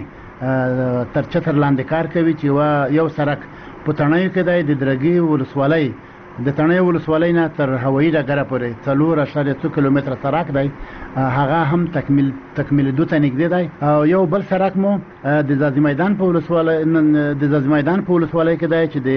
برنامې تر چتر لاندې کار کوي چې یو سړک په تڼیو کې دی د درګي ولسوالۍ د تڼیو ولسوالۍ نه تر هوایي ډګره پورې 4.2 کیلومتره سړک دی، هغه هم تکمیلېدو ته نږدې دی. او یو بل سړک مو د ځاځي میدان په ولسوالۍ کې دی چې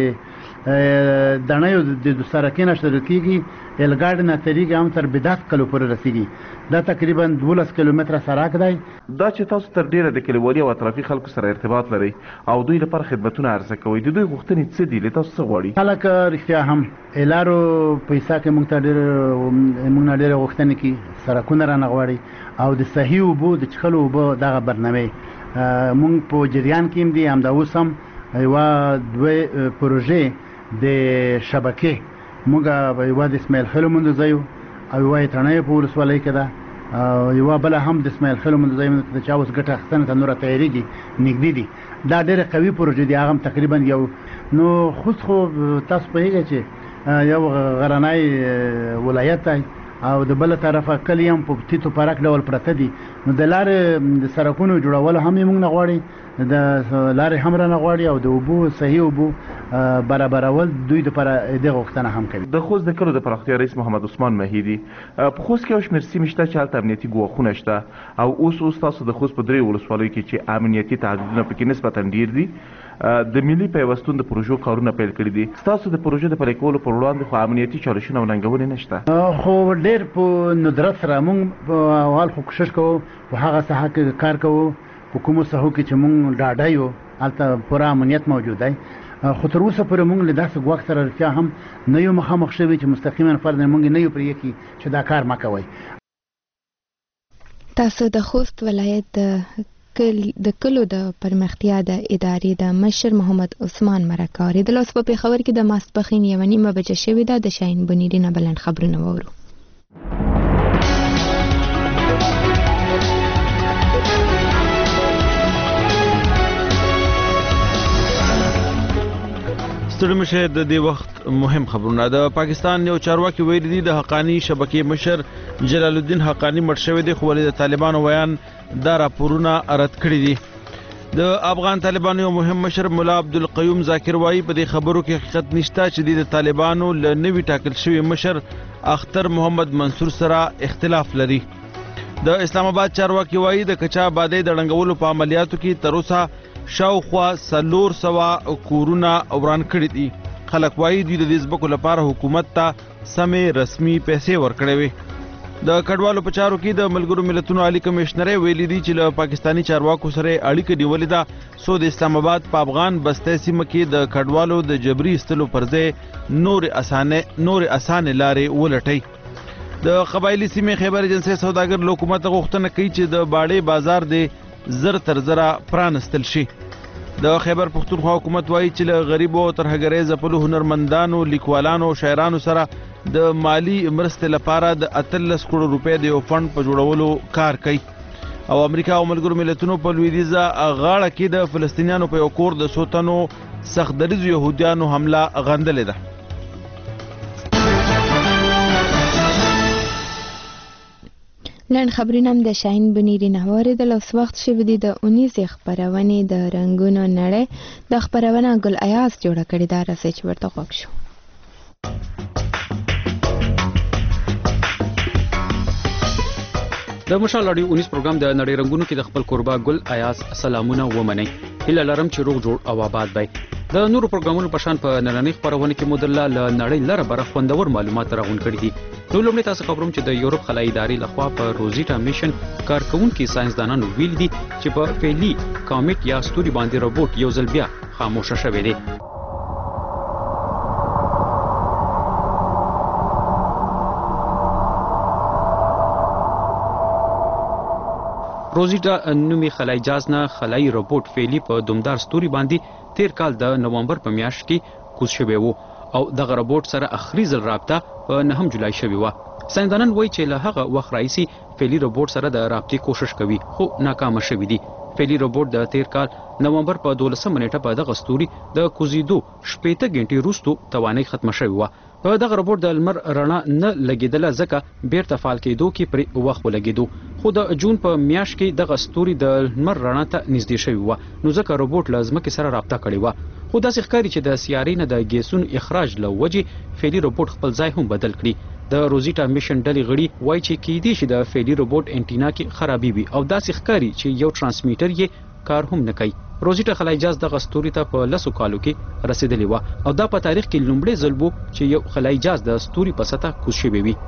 د دڼیو د سړکې نه شروع کېږي الګاډ نه تېرېږي هم تر 10 کلو پورې رسېږي. دا تقریبا 12 کیلومتره سړک دی. دا چې تاسو تر ډیره د کلیوالي او اطرافي خلکو سره ارتباط لرئ او دوی لپاره خدمتونه عرضه کوئ، د دوی غوښتنې څه دي؟ له تاسو څه غواړي؟ خلک رښتیا هم لارو پیسه کې موږ نه ډېره غوښتنې کوي، سړکونه رانه غواړي او د صحي اوبو د څښلو اوبو دغه برنامې موږ په جریان کې هم دي. همدا اوس هم یوه 2 پروژې د شبکې موږ په یوه د اسماعیل خیلو منځ ځایو او یوه یې تڼیو په ولسوالۍ کې ده، یوه بله هم د اسماعیل خیلو منځ ځایو د چا اوس ګټه اخیستنه ته نوره تیارېږي، نږدې دي. دا ډېره قوي پروژه دي، هغه هم تقریبا یو نو خوست خو تاسو پوهېږئ چې یو غرنی ولایت دی او د بل طرفه کلی هم په تیتو پرک ډول پرته دي. نو د لارې د سړکونو جوړول هم موږ نه غواړي، د لارې هم رانه غواړي او د اوبو صحیح اوبو برابرول دوی دپاره دې غوښتنه هم کوي. د خوست د کلو د پراختیا رئیس محمد عثمان مهیدي په خوست کې یو شمېر سیمې شته چې هلته امنیتي ګواښونه شته او اوس تاسو د خوست په درې ولسوالیو کې چې امنیتي تعهدونه پکې نسبتا ډېر دي د ملي پیوستون د پروژو کارونه پیل کړي دي. ستاسو د پروژې د پلي کولو پر وړاندې خو امنیتي چالشونه او ننګونې نشته؟ خو ډېر په ندرت سره موږ په اول خو کوشش کوو په هغه ساحه کې کار کوو په کومو ساحو کې چې موږ ډاډه یو هلته پوره امنیت موجود دی. خو تر اوسه پورې موږ له داسې ګواښ سره رښتیا هم نه یو مخامخ شوي چې مستقیما فرد موږ نه یو پرېږدي چې دا کار مه کوئ. تاسو د خوست ولایت د کلو د پرمختیا د ادارې د مشر محمد عثمان مرکه اورېدل. اوس په پېښور کې د ماسپښین 1:30 بجې شوې ده. د شاهین بنیري نه بلند خبرونه واورو. ستړي مشه د دې وخت مهم خبرونه. د پاکستان یو چارواکي ویلي دي د حقانی شبکې مشر جلال الدین حقانی مړ شوی دی، خو ولې د طالبانو بیان دا راپورونه رد کړي دي. د افغان طالبانو یو مهم مشر مولا عبدالقیوم ذاکر وایي په دې خبرو کې حقیقت نشته چې د طالبانو له نوي ټاکل شوي مشر اختر محمد منصور سره اختلاف لري. د اسلام آباد چارواکي وایي د کچا آبادۍ د ړنګولو په عملیاتو کې تر اوسه شاوخوا 400 کورونه وران کړي دي. خلک وایي دوی د دې ځمکو لپاره حکومت ته سمې رسمي پیسې ورکړې وې. د کډوالو په چارو کې د ملګرو ملتونو عالی کمشنر ویلي دي چې له پاکستانی چارواکو سره اړیکه نیولې ده سو د اسلام آباد په افغان بسته سیمه کې د کډوالو د جبري استلو پر ځای نور اسانه لارې ولټي. د قبایلی سیمې خیبر ایجنسی سوداګر له حکومت غوښتنه کوي چې د باړې بازار د زر تر زره پرانستل شي. د خیبر پښتونخوا حکومت وایي چې له غریبو او ترهګرۍ ځپلو هنرمندانو، لیکوالانو او شاعرانو سره د مالی مرستې لپاره د 18 کروڑ روپۍ د یو فند په جوړولو کار کوي. او امریکا او ملګرو ملتونو په لویدیځه غاړه کې د فلسطینیانو په یو کور د څو تنو سختدریزو یهودیانو حمله غندلې ده. لنډ خبرونه هم د شاهین بنیري نه واورېدل. اوس وخت شوی دی د 19 خپرونې د رنګونو نړۍ د خپرونه ګل ایاز جوړه کړې ده. راځئ چې ورته غوږ شو. د مشال رادیو 19 پروګرام د نړۍ رنگونو کې د خپل قربا ګل ایاز سلامونه ومنئ. هیله لرم چې روغ جوړ او آباد وي. د نورو پروګرامونو په شان په نننۍ خبرونه کې مدله ل نړۍ لره بر خوندور معلومات راغون کړي دي. نو لومړی تاسو خبروم چې د یورپ خلای ادارې لخوا په روزیټا میشن کارکونکو ساينسدانانو ویل دي چې په فعلی کامیټ یا ستوري باندې روبوټ یو ځل بیا خاموشه شوی دی. روزیټا نومي خلای جاز نه خلای روبوټ فعلی په دومدار ستوري باندې تیر کال د نومبر په میاشت کې کوز شوی وو او دغه روبوټ سره اخري ځل رابطه په 9 جولای شوی و. ساينسدانان وایي چې له هغه وخت راځي فعلی روبوټ سره د رابطې کوشش کوي خو ناکام شوی دی. فعلی روبوټ د تیر کال نومبر په 12 نیټه په دغه ستوري د کوزیدو 18 غنټې وروسته توانایي ختم شوی و. په دغه روبوټ د لمر رڼا نه لګیدله ځکه بیرته فعال کېدو کې پر وخت ولګیدو، خو د جون په میاشت کې دغه ستوري د لمر رڼا ته نږدې شوی و نو ځکه روبوټ له ځمکې سره رابطه کړې و. خو داسې ښکاري چې د سیارې نه د ګیسون اخراج له وجې فعلی روبوټ خپل ځای هم بدل کړي. د روزیټا میشن ډلې غړي وایي چې کېدای شي د فعلی روبوټ انټینا کې خرابي وي او داسې ښکاري چې یو ترانسمیټر یې کار هم نه کوي. روزیټا خلای جاز دغه ستوري ته په 10 کالو کې رسیدلی و او دا په تاریخ کې لومړی ځل وو چې یو خلای جاز د ستوري په سطح کوز شوی وي.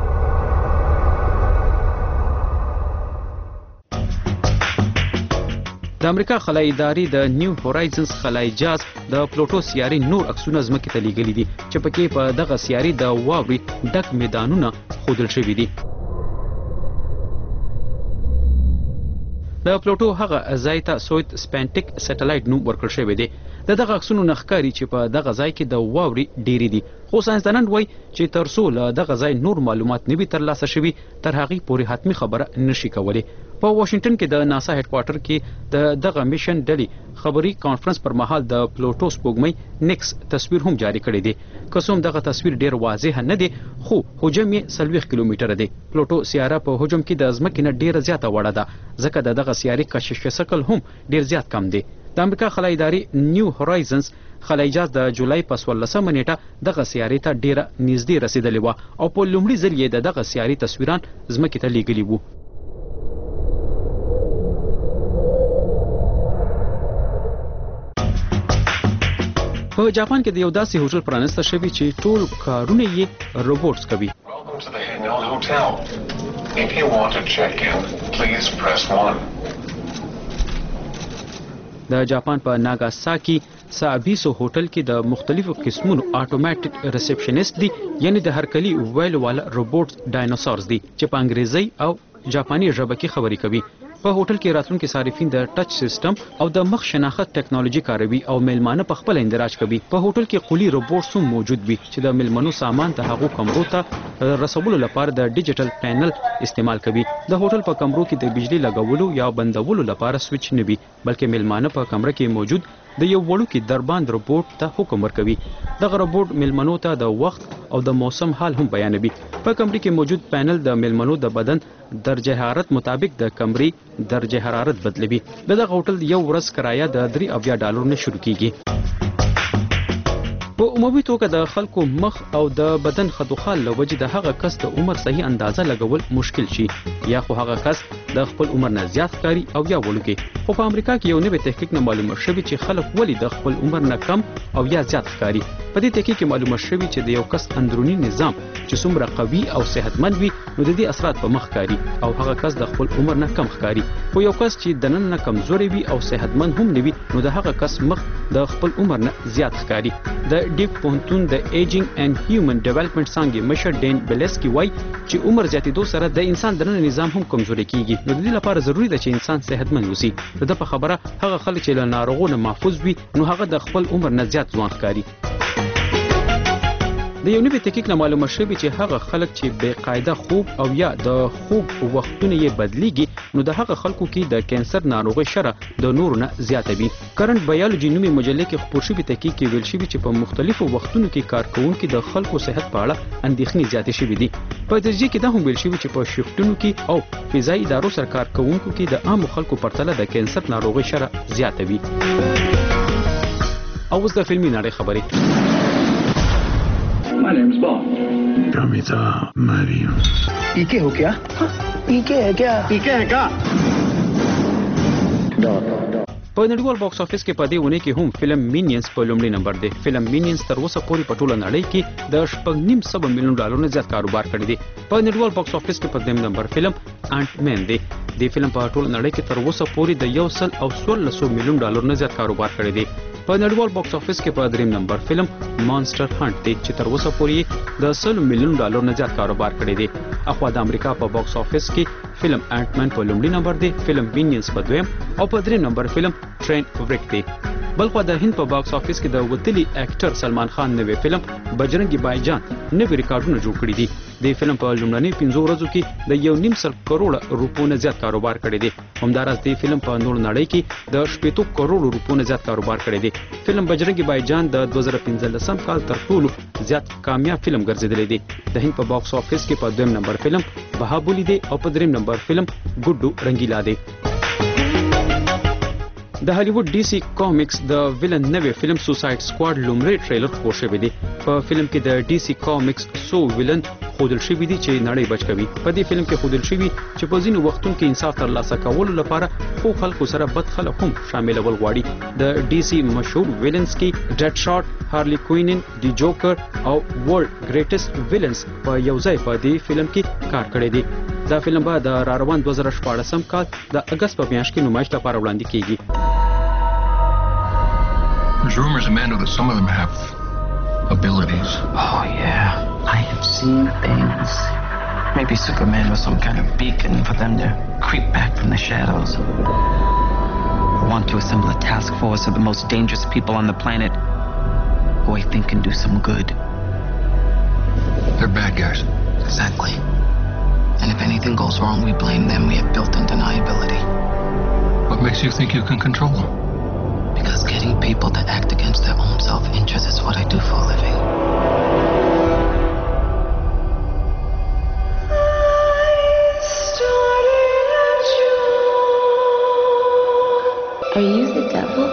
د امریکا خلای ادارې د نیو هورایزنز خلای جاز د پلوټو سیارې نور عکسونه ځمکې ته لیږلي دي چې پکې په دغه سیارې د واورې ډک میدانونه ښودل شوي دي. د پلوټو هغه ځای ته سویت سپینټیک سټلایټ نوم ورکړل شوی دی. دغه عکسونو نخکاری چې په دغه ځای کې د واوري ډیری دي، خو ساينسدانان وایي چې تر څو له دغه ځای نور معلومات نه وي ترلاسه شوي تر هغې پورې حتمي خبره نشي کولی. په واشنگټن کې د ناسا هډ کوارټر کې دغه میشن ډلې خبري کانفرنس پر مهال د پلوټو سپوږمۍ نیکس تصویر هم جاری کړی دی. که څوم دغه تصویر ډیر واضح نه دی خو حجم یې 40 کیلومتره دی. پلوټو سیاره په حجم کې د ځمکې نه ډیره زیاته وړه ده، ځکه د دغه سیارې کشش شکل هم ډیر زیات کم دی. د امریکا خلای ادارې نیو هورایزنز خلای جهاز د جولای په 14 نیټه دغه سیارې ته ډیره نږدې رسیدلی و او په لومړي ځل یې د دغه سیارې تصویران ځمکې ته لیږلي وو. په جاپان کې د یو داسې هوټل پرانسته شوی چې ټول کارونه یې روبوټس کوي. د جاپان په ناګاساکي سابیسو هوټل کې د مختلفو قسمونو آټوماتیک ریسپشنست دي، یعنی د هرکلي ویلو والا روبوټس ډایناسورز دي چې په انګریزي او جاپاني ژبه کې خبرې کوي. په هوټل کې راتلونکي صارفین د ټچ سیستم او د مخ شناخت ټکنالوژي کاروي او میلمانه په خپل اندراج کوي. په هوټل کې قولي روبوټس هم موجود وي چې د میلمنو سامان د هغو کمرو ته رسولو لپاره د ډیجیټل پینل استعمال کوي. د هوټل په کمرو کې د بجلی لګولو یا بندولو لپاره سویچ نه وي، بلکې میلمانه په کمره کې موجود د یو وړوکي درباند روبوټ ته حکم ورکوي. دغه روبوټ میلمنو ته د وخت او د موسم حال هم بیانوي. په کمرې کې موجود پینل د میلمنو د بدن درجه حرارت مطابق د کمرې درجه حرارت بدلوي. دغه هوټل یو ورځ کرایه د $3 نه شروع کیږي. په عمومي توګه د خلکو مخ او د بدن خدوخال له وجې د هغه کس د عمر صحیح اندازه لګول مشکل شي، یا خو هغه کس د خپل عمر نه زیات ښکاري او یا وړوکی. خو په امریکا کې یو نوی تحقیق نه معلومه شوی چې خلک ولې د خپل عمر نه کم او یا زیات ښکاري. په دې تحقیق کې معلومه شوی چې د یو کس اندرونی نظام چې څومره قوي او صحتمند وي نو د دې اثرات په مخ ښکاري، او هغه کس د خپل عمر نه کم ښکاري. خو یو کس چې دننه کمزوري وي او صحتمند هم نه وي نو د هغه کس مخ د خپل عمر نه زیات ښکاري. د ډیپ پونتون د ایجینګ اینڈ هیومن ډیولپمنٹ څانګې مشر ډین بلیسکی وایي چې عمر زیاتېدو سره د انسان دننه نظام هم کمزوري کیږي، نو د دې لپاره ضروری ده چې انسان صحتمند اوسي. د په خبره هغه خلک چې له ناروغو نه محفوظ وي نو هغه د خپل عمر نه زیات ځوان ښکاري. د یو نوي تحقیق نه معلومه شوی چې هغه خلک چې بې قاعده خوب او یا د خوب وختونه یې بدلیږي نو د هغه خلکو کې د کینسر ناروغۍ شره د نورو نه زیاته وي. کرنټ بایولوژي نومي مجله کې خپور شوي تحقیق کې ویل شوي چې په مختلفو وختونو کې کارکوونکي د خلکو صحت په اړه اندېښنې زیاتې شوي دي. په تجزیه کې دا هم ویل شوي چې په شفټونو کې او فضایي ادارو سره کارکوونکو کې د عامو خلکو پرتله د کینسر ناروغۍ شره زیاته وي. او اوس د فلمي نړۍ خبرې. My name's Bond. Gamita Mario. पीके हो क्या? पीके है क्या? पीके है क्या? په نړیوال باکس افیس کې په دې ونه کې هم فلم مینینز په لومړي نمبر دی. فلم مینینز تر اوسه پورې په ټوله نړۍ کې د $6.5 ملیون نه زیات کاروبار کړی دی. په نړیوال باکس افیس کې په 2 نمبر فلم انټ مین دی. د فلم په ټوله نړۍ کې تر اوسه پورې د $114 ملیون نه زیات کاروبار کړی دی. په نړیوال باکس افیس کې په 3 نمبر فلم مانسټر هانټ دی چې تر اوسه پورې د $100 ملیون نه زیات کاروبار کړی دی. اخوا د امریکا په باکس افیس کې فلم انټ مین په لومړي نمبر دی، فلم مینینز په 2 او په 3 نمبر فلم ټرین ورک دی. بلخوا د هند په باکس افیس کې د وتلي اکټر سلمان خان نوې فلم بجرنګي بایجان نوې ریکارډونه جوړ کړي دي. د فلم په لومړنۍ 5 ورځو کې د $1.5 کروڑ روپو زیات کاروبار کړی دی. همداراز د فلم په نور نړۍ کې د $80 کروڑ روپو زیات کاروبار کړی دی. فلم بجرنګي بایجان د 2015 کال تر ټولو زیات کامیاب فلم ګرځیدلی دی. د هند په باکس افیس کې په 2 نمبر فلم بهابلی دی او په 3 نمبر فلم ګډو رنگیلا دی. د هالیوډ ډي سي کامکس د ویلن نوې فلم سوساید سکواډ لومړی ټریلر خپور شوی دی. په فلم کې د ډي سي کامکس سو ویلن خودل شوی دی چې نړۍ بچ کوي. په دې فلم کې خودل شوی چې په ځینو وختونو کې انصاف ترلاسه کولو لپاره خو خلکو سره بد خلک هم شاملول غواړي. د ډي سي مشهور ویلنز کې ډیډ شاټ، هارلی کوینن، دی جوکر او ورلد ګریټست ویلنز په یو ځای په دې فلم کې کار کړی دی. دا فلم به د راروان 2014 کال د اگست په میاشت کې نمایش لپاره وړاندې کیږي. There's rumors, Amanda, that some of them have abilities. Oh, yeah. I have seen things. Maybe Superman was some kind of beacon for them to creep back from the shadows. I want to assemble a task force of the most dangerous people on the planet who I think can do some good. They're bad guys. Exactly. And if anything goes wrong, we blame them. We have built-in deniability. What makes you think you can control them? Because getting people to act against their own self-interest is what I do for a living. Are you the devil?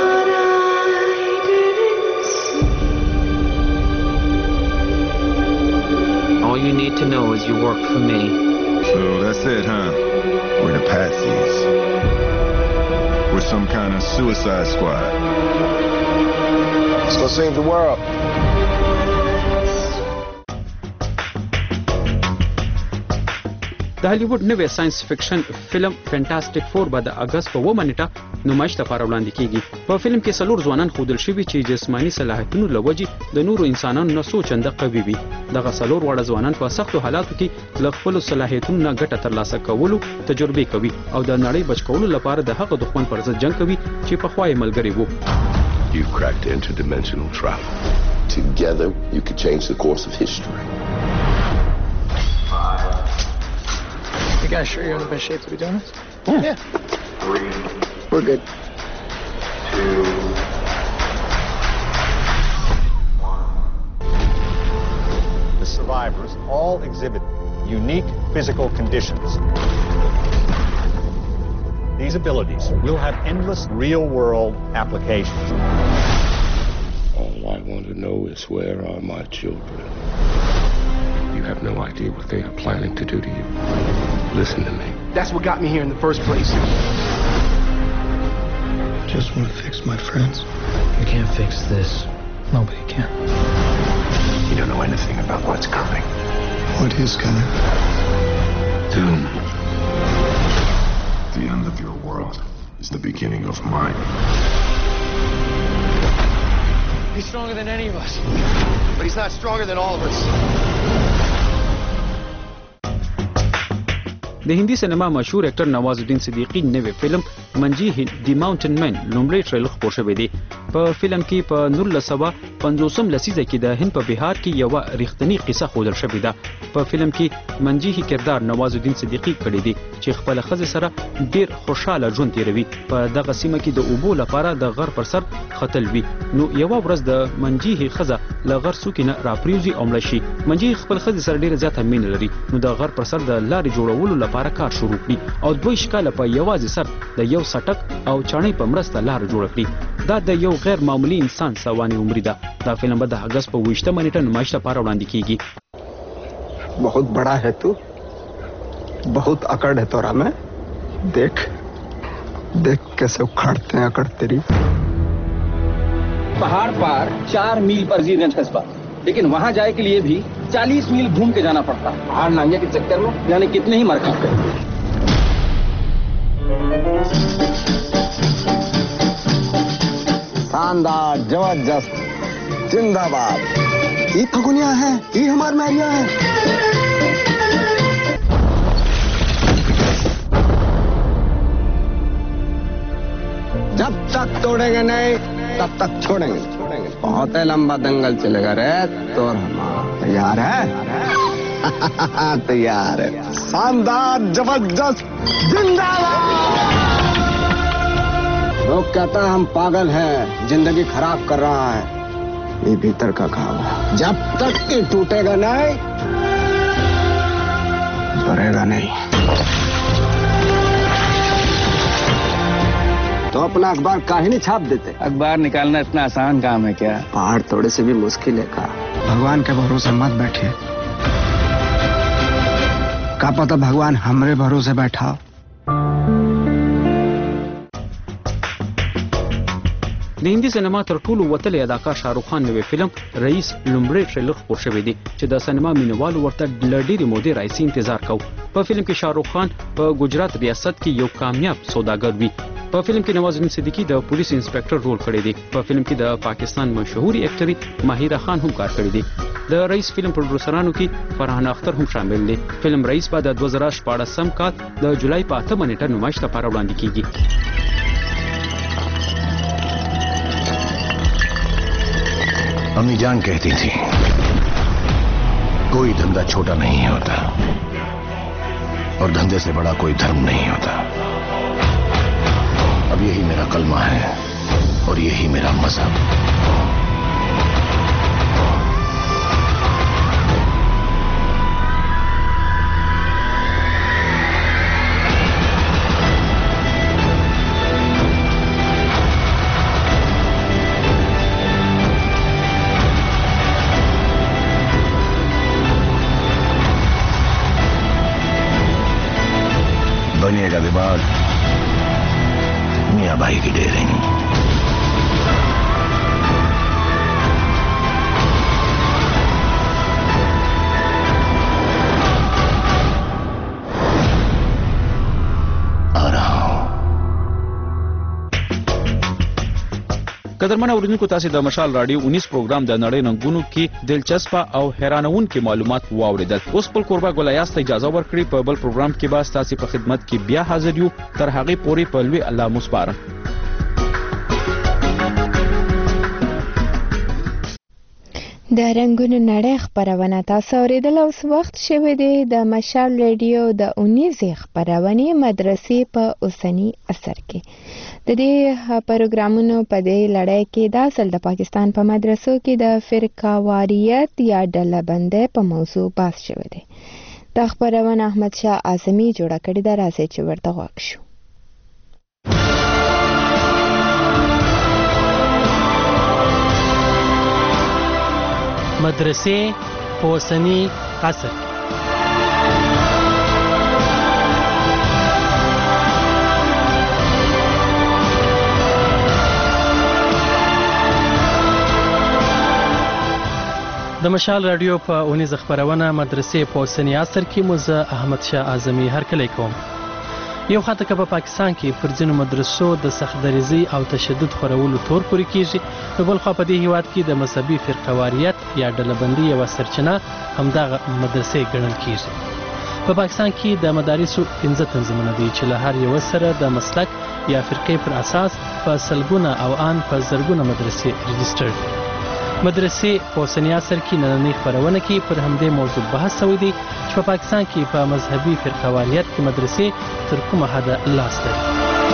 All you need to know is you work for me. So that's it, huh? We're the patsies. We're some kind of suicide squad. Let's go save the world. د هالیوډ نوې ساينس فکشن فلم فانټاستیک فور به د اگست په 9 نیټه نمایش لپاره وړاندې کیږي. په فلم کې څلور ځوانان ښودل شوي چې جسماني صلاحیتونو له وجې د نورو انسانانو نه څو چنده قوي وي. دغه څلور واړه ځوانان په سختو حالاتو کې له خپلو صلاحیتونو نه ګټه ترلاسه کولو تجربې کوي او د نړۍ بچ کولو لپاره د هغه دښمن پر ضد جنګ کوي چې پخوا یې ملګری وو. You've cracked interdimensional travel. Together, you could change the course of history. You guys sure you're in the best shape to be doing this? Yeah. 3. We're good. 2. 1. The survivors all exhibit unique physical conditions. These abilities will have endless real-world applications. All I want to know is where are my children? You have no idea what they are planning to do to you. Listen to me. That's what got me here in the first place. Just want to fix my friends. You can't fix this. Nobody can. You don't know anything about what's coming. What is coming? Doom. The end of your world is the beginning of mine. He's stronger than any of us. But he's not stronger than all of us. د هندي سینما مشهور اکټر نواز الدین صدیقی نوې فلم منجی دی ماونټن مین لومړی ټریلر خپور شوی دی. په فلم کې په 1950 لسیزه کې د هند په بهار کې یو ریښتینی قصه ښودل شوې ده. په فلم کې منجی کردار نواز الدین صدیقی کړی دی چې خپل ښځې سره ډیر خوشاله ژوند تیروي. په دغه سیمه کې د اوبو لپاره د غر پر سر خطل وي. نو یو ورځ د منجی ښځه له غر څوکې نه راپریوزي او مړه شي. منجی خپل ښځې سره ډیره زیاته مینه لري. نو د غر پر سر د لارې جوړولو لپاره کار شروع کړي او 2 کاله په یوازې سر د یو سټک او چاڼۍ په مرسته لار جوړ کړي. دا د یو غیر معمولی انسان سوانح عمر ده. دا فلم به د اگست په 28 نیټه نمایش لپاره وړاندې کیږي. बहुत बड़ा है तू, बहुत अकड़ है तोरा में. देख देख कैसे उखाड़ते हैं अकड़ तेरी. पहाड़ पार 4 मील पर जीरगंज कस्बा, लेकिन वहां जाए के लिए भी 40 मील घूम के जाना पड़ता. पहाड़ नांगे के चक्कर में जाने कितने ही मर खाते. शानदार, जबरदस्त, जिंदाबाद. ये फगुनिया है, ये हमार मैरिया है. जब तक तोड़ेंगे नहीं तब तक छोड़ेंगे. बहुत ही लंबा दंगल चलेगा रे. तो तैयार है? तैयार है. शानदार, जबरदस्त, जिंदाबाद. लोग कहता है हम पागल हैं, जिंदगी खराब कर रहा है. ये भीतर का घाव है. जब तक ये टूटेगा नहीं भरेगा नहीं. तो अपना अखबार काहे नहीं छाप देते? अखबार निकालना इतना आसान काम है क्या? पहाड़ थोड़े से भी मुश्किल है का. भगवान के भरोसे मत बैठिए. का पता भगवान हमरे भरोसे बैठा. د هندي سینما تر ټولو وتلی اداکار شاهرخ خان نوې فلم رئیس لومړی ټریلر خپور شوی دی چې د سینما مینوالو ورته له ډېرې مودې راهیسې انتظار کو. په فلم کې شاهرخ خان په ګجرات ریاست کې یو کامیاب سوداګر وي. په فلم کې نواز الدین صدیقی د پولیس انسپکټر رول کړی دی. په فلم کې د پاکستان مشهوري اکټري ماهره خان هم کار کړی دی. د رئیس فلم پروډوسرانو کې فرحان اختر هم شامل دی. فلم رئیس به د 2014 کال د جولای په 8 نیټه نمایش لپاره وړاندې کیږي. अम्मी जान कहती थी कोई धंधा छोटा नहीं होता और धंधे से बड़ा कोई धर्म नहीं होता. अब यही मेरा कलमा है और यही मेरा मजहब. बनिएगा दिमाग मियाँ भाई की डेयरिंग. قدرمن اوریدونکو تاسو د مشال رادیو 19 پروګرام د نړۍ رنگونو کې دلچسپه او حیرانونکي معلومات واوریدل. اوس په کوربه ګلایاست اجازه ورکړي په بل پروګرام کې به تاسو په خدمت کې بیا حاضر یو. تر هغه پورې په لوی الله مسپارم. د رنگونو نړۍ خبرونه تاسو اوریدل. اوس وخت شوی دی د مشال رادیو د 19 خبرونه مدرسې په اوسنی اثر کې. د دې پروګرامونو په دې لړۍ کې د اصل د پاکستان په مدرسو کې د فرقه‌واریت یا ډله‌بندۍ په موضوع بحث شوی دی. د خبرونه احمد شاه اعظمي جوړه کړې ده. راځي چې ورته غوږ شو. مدرسې په اوسنی عصر د مشال رادیو په 19 خبرونه مدرسې په اوسنی عصر کې موزه احمد شاه اعظمي هرکلی کوم. یو خاطر که په پاکستان کې پر ځینو مدرسو د سخت دریزي او تشدد خورولو تور پورې کیږي، نو بل خوا په دې هیواد کې د مذهبي فرقه‌واریت یا ډله‌بندۍ یوه سرچینه همدغه مدرسې ګڼل کیږي. په پاکستان کې د مدارسو 15 تنظیمونه دي چې له هر یو سره د مسلک یا فرقې پر اساس په سلګونه او ان په زرګونه مدرسې رجسټر دي. مدرسې په اوسنی عصر کې نننۍ خبرونه کې پر همدې موضوع بحث شوی دی چې په پاکستان کې په مذهبي فرقه‌واریت کې مدرسې تر کومه حده لاس لري.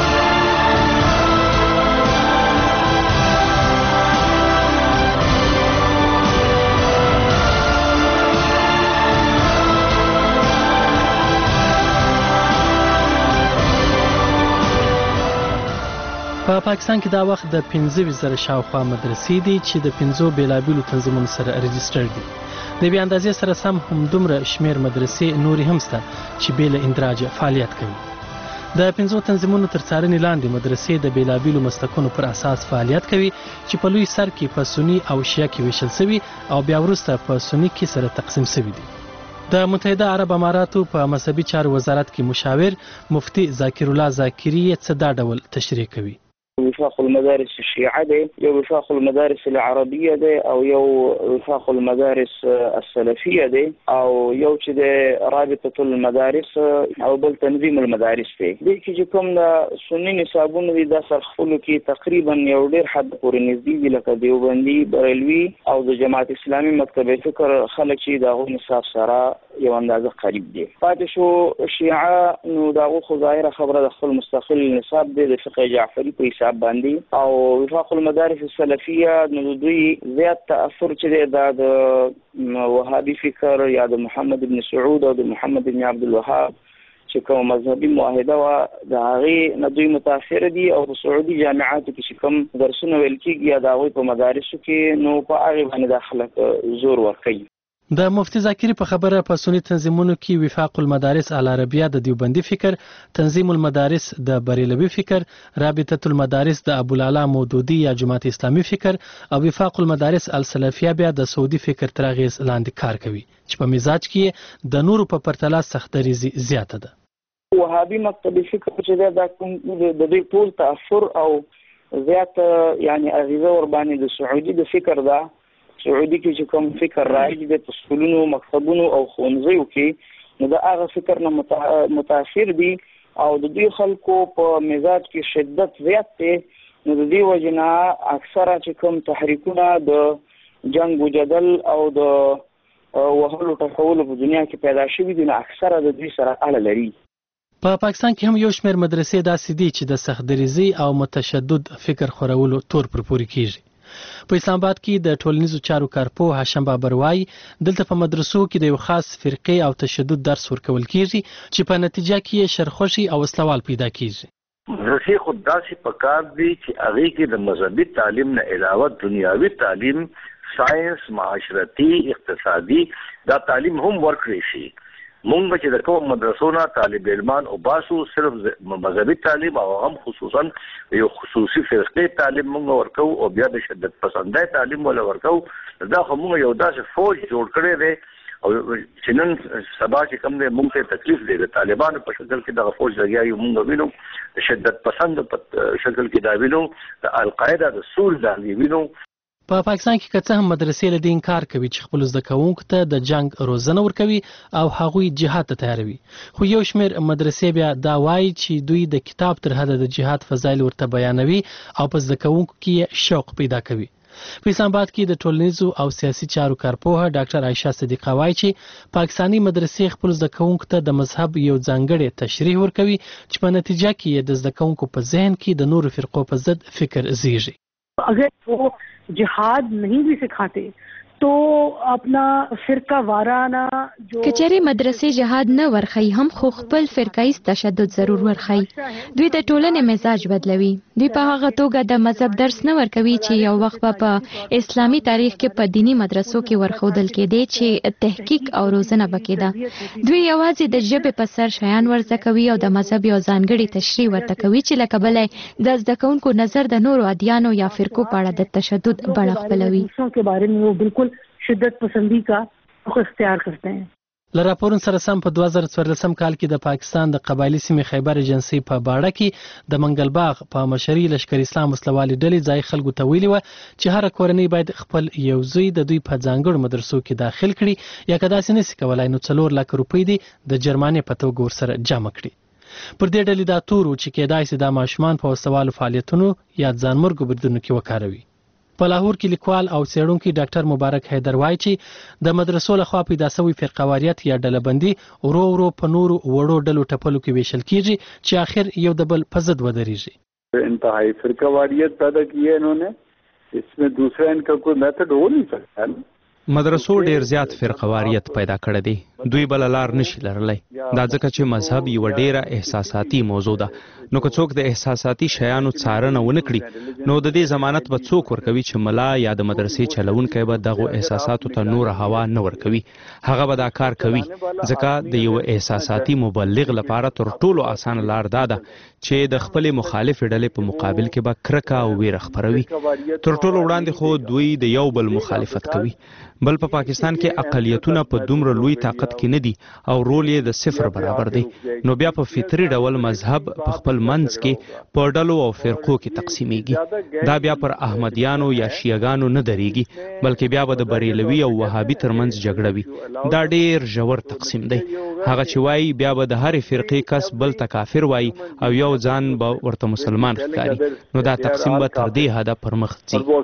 په پاکستان کې دا وخت د 15,000 شاوخوا مدرسې دي چې د 15 بیلابیلو تنظیمونو سره رجسټر دي. د دې اندازې سره سم همدومره شمیر مدرسې نورې هم شته چې بې له اندراج فعالیت کوي. د 15 تنظیمونو تر څارنې لاندې مدرسې د بیلابیلو مسلکونو پر اساس فعالیت کوي چې په لوی سر کې په سنی او شیعه کې ویشل شوي او بیا وروسته په سنی کې سره تقسیم شوي دي. د متحده عرب اماراتو په مذهبي چارو وزارت کې مشاور مفتي ذاکر الله ذاکری څه دا ډول تشریح کوي. وفاق المدارس الشيعة دي يو وفاق المدارس العربية دي أو يو وفاق المدارس السلفية دي أو يو كده رابطة المدارس أو بل تنظيم المدارس دي كي كم سني نصابون دي دا سرخفلو كي تقريبا يو دير حد پوري نزدي دي لك ديوبندي برلوي أو دا جماعة إسلامي مكتب فكر خلق شي دا غو نصاب سرا يو اندازة قريب دي فاتشو الشيعة نو دا غو خظاهرة خبرة دخل مستقل نصاب دي دا فقه جعفري بيساب باندې او وفاق المدارس السلفيه نو دوی زیات تاثر چې د وهابي فکر یا د محمد ابن سعود او د محمد ابن عبد الوهاب چې کوم مذهبي معاهده وا د هغه نه دوی متاثر دي او په سعودي جامعاتو کې چې کوم درسونه ویل کېږي یا د هغوی په مدارسو کې نو په هغه باندې د خلک زور ورکوي. د مفتي ذاکري په خبره په سنی تنظیمونو کې وفاق المدارس العربیه د دیوبندي فکر، تنظیم المدارس د بریلوي فکر، رابطه المدارس د ابوالعلا مودودي یا جماعت اسلامي فکر او وفاق المدارس السلفیه بیا د سعودي فکر تر اغیز لاندې کار کوي چې په مزاج کې د نورو په پرتله سختدریزي زیاته ده. وهابي مکتبي فکر چې دا کوم د دې ټول تاثر او زیات یعنی اغیزه ور باندې د سعودي د فکر ده. سعودي کې چې کوم فکر راځي د سکولونو، مکتبونو او ښوونځیو کې، نو دا هغه فکر نه متاثر دي او د دې خلکو په مزاج کې شدت زیات دی. نو د دې وجه نه اکثره چې کوم تحریکونه د جنگ و جدل او د وهلو ټکولو په دنیا کې پیدا شوي دي، نو اکثره د دوی سره اړه لري. په پاکستان کې هم یو شمېر مدرسې داسې دي چې د سختدریزي او متشدد فکر خورولو تور پر پورې کیږي. په اسلام آباد کې د ټولنیزو چارو کارپوه هاشم بابر وایي دلته په مدرسو کې د یو خاص فرقې او تشدد درس ورکول کیږي چې په نتیجه کې شرخوشي او وسلوال پیدا کیږي. مدرسې خود داسې پکار دي چې هغې کې د مذهبي تعلیم نه علاوه دنیاوي تعلیم، ساینس، معاشرتي، اقتصادي دا تعلیم هم ورکړی شي. مونږ چې د کوم مدرسو نه طالب علمان او باسو صرف مذهبي تعلیم او هم خصوصا یو خصوصي فرقې تعلیم مونږ ورکو او بیا د شدت پسندۍ تعلیم ولا ورکو. دا خو مونږ یو داسې فوج جوړ کړی دی او چې نن سبا چې کوم دی مونږ ته تکلیف دی د طالبانو په شکل کې دغه فوج لګیا یو مونږ وینو، د شدت پسند په شکل کې دا وینو، د القاعده د سول دا وینو. په پاکستان کې که څه هم مدرسې له دې انکار کوي چې خپلو زده کوونکو ته د جنگ روزنه ورکوي او هغوی جهاد ته تیاروي، خو یو شمېر مدرسې بیا دا وایي چې دوی د کتاب تر حده د جهاد فضایل ورته بیانوي او په زده کوونکو کې شوق پیدا کوي. په اسلام آباد کې د ټولنیزو او سیاسي چارو کارپوهه ډاکټر عایشه صدیقه وایي چې پاکستاني مدرسې خپل زده کوونکو ته د مذهب یو ځانګړی تشریح ورکوي چې په نتیجه کې د زده کوونکو په ذهن کې د نورو فرقو په ضد فکر زیږي. اگر وہ جہاد نہیں بھی سکھاتے تو اپنا فرقہ وارانہ جو کچری مدرسې جهاد نه ورخی هم خو خپل فرقایي تشدد ضرور ورخی. دوی د ټولنې مزاج بدلوي. دوی په هغه توګه د مذهب درس نه ورکوي چې یو وخت په اسلامي تاریخ کې په دینی مدرسو کې ورخودل کېدی چې تحقیق او روزنه وکړي. دوی یوازې د ژبې په سر شیان ورزده کوي او د مذهب یو ځانګړي تشریح ورته کوي چې لکه بلې د زده کوونکو نظر د نورو ادیانو یا فرقو په اړه د تشدد بڼه خپلوي. کے بارے میں وہ بالکل شدت پسندی کا رخ اختیار کرتے ہیں. له راپورونو سره سم په 2014 کال کې د پاکستان د قبایلی سیمې خیبر ایجنسۍ په باړه کې د منګل باغ په مشري لشکر اسلام وسلوالي ډلې ځای خلکو ته ویلي وه چې هره کورنۍ باید خپل یو زوی د دوی په ځانګړو مدرسو کې داخل کړي، یا که داسې نشي کولی نو 4 لک روپۍ دي د جرمانې په توګه ورسره جمع کړي. پر دې ډلې دا تور و چې کېدای شي دا ماشومان په وسوالو فعالیتونو یا ځانمرګو بریدونو کې وکاروي. په لاهور کې لیکوال او څېړونکی ډاکټر مبارک حیدر وایي چې د مدرسو لخوا پیدا شوی فرقواریت یا ډلهبندي ورو ورو په نورو وړو ډلو ټپلو کې ویشل کیږي چې آخر یو د بل په ضد ودرېږي. انتہائی فرقواریت پیدا کی ہے انہوں نے، اس میں دوسرا ان کا کوئی میتھڈ ہو نہیں سکتا. مدرسو ډیر زیات فرقواریت پیدا کړی دی. دوی بل لار نشي لرلی، دا ځکه چې مذهب یو ډیره احساساتي موضوع ده. نو که څوک د احساساتي شیانو څارنه ونه کړي نو د دې ضمانت به څوک ورکوي چې ملا یا د مدرسې چلونکی به دغو احساساتو ته نور هوا نه ورکوي. هغه به دا کار کوي ځکه د یو احساساتي مبلغ لپاره تر ټولو اسانه لار دا ده چې د خپلې مخالفې ډلې په مقابل کې به کرکه او ویره خپروي. تر ټولو وړاندې خو دوی د یو بل مخالفت کوي. بل په پاکستان کې اقلیتونه په دومره لوی طاقت کې نه دي او رول یې د صفر برابر دی. نو بیا په فطري ډول مذهب په خپل منځ کې په ډلو او فرقو کې تقسیمیږي. دا بیا پر احمدیانو یا شیعاګانو نه درېږي، بلکې بیا به د بریلوي او وهابي ترمنځ جګړه وي. دا ډیر ژور تقسیم دی. هغه چې وایي بیا به د هرې فرقې کس بل ته کافر وایي او یو ځان به ورته مسلمان ښکاري. نو دا تقسیم به تر دې حده پر مخ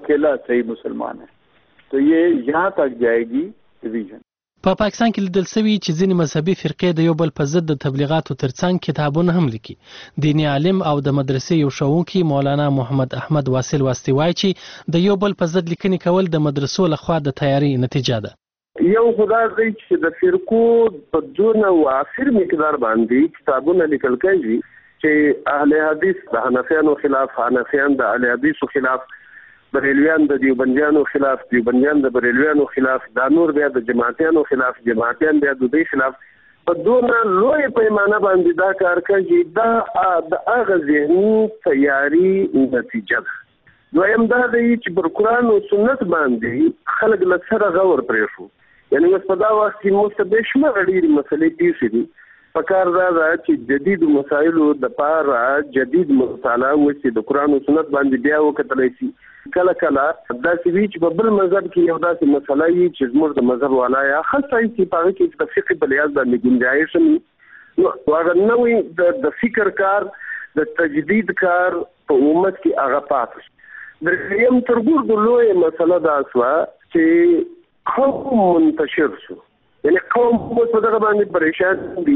ځي. تو یہ یہاں تک جائے گی ڈویژن. په پاکستان کې لیدل شوي چې ځینې مذهبي فرقې د یو بل په ضد د تبلیغاتو ترڅنګ کتابونه هم لیکي. دیني عالم او د مدرسې یو ښوونکی مولانا محمد احمد واصل واسطي وایي چې د یو بل په ضد لیکنې کول د مدرسو لخوا د تیاری نتیجه ده. یو خدا دی چې د فرقو په دونه وافر مقدار باندې کتابونه لیکل کېږي چې اهل حدیث د حنفیانو خلاف، حنفیان د اهل حدیثو خلاف، بریلویان د دیوبندیانو خلاف، دیوبندیان د بریلویانو خلاف، دا نور بیا د جماعتیانو خلاف، جماعتیان بیا د دوی خلاف په دونه لوی پیمانه باندې دا کار کوي. دا د هغه ذهني تیاری نتیجه ده. دویم دا دی چې پر قرآن او سنت باندې خلک له سره غور پرې شو. یعنی اوس په دا وخت کې موږ ته بېشمېره ډېرې مسلې پیښې دي. پکار دا ده چې جدید مسایلو دپاره جدید مطالعه وشي، د قرآن او سنت باندې بیا وکتلی شي. کله کله داسې وي چې په بل مذهب کې یو داسې مسله وي چې زموږ د مذهب والا یا خاصه چې په هغه کې د فقه په لحاظ باندې ګنجایش وي، نو هغه نوی د فکر کار، د تجدید کار په امت کې هغه پاتې شي. دریم تر ګردو لویه مسله دا شوه چې قوم منتشر شو. یعنی قوم اوس په دغه باندې پریشان دي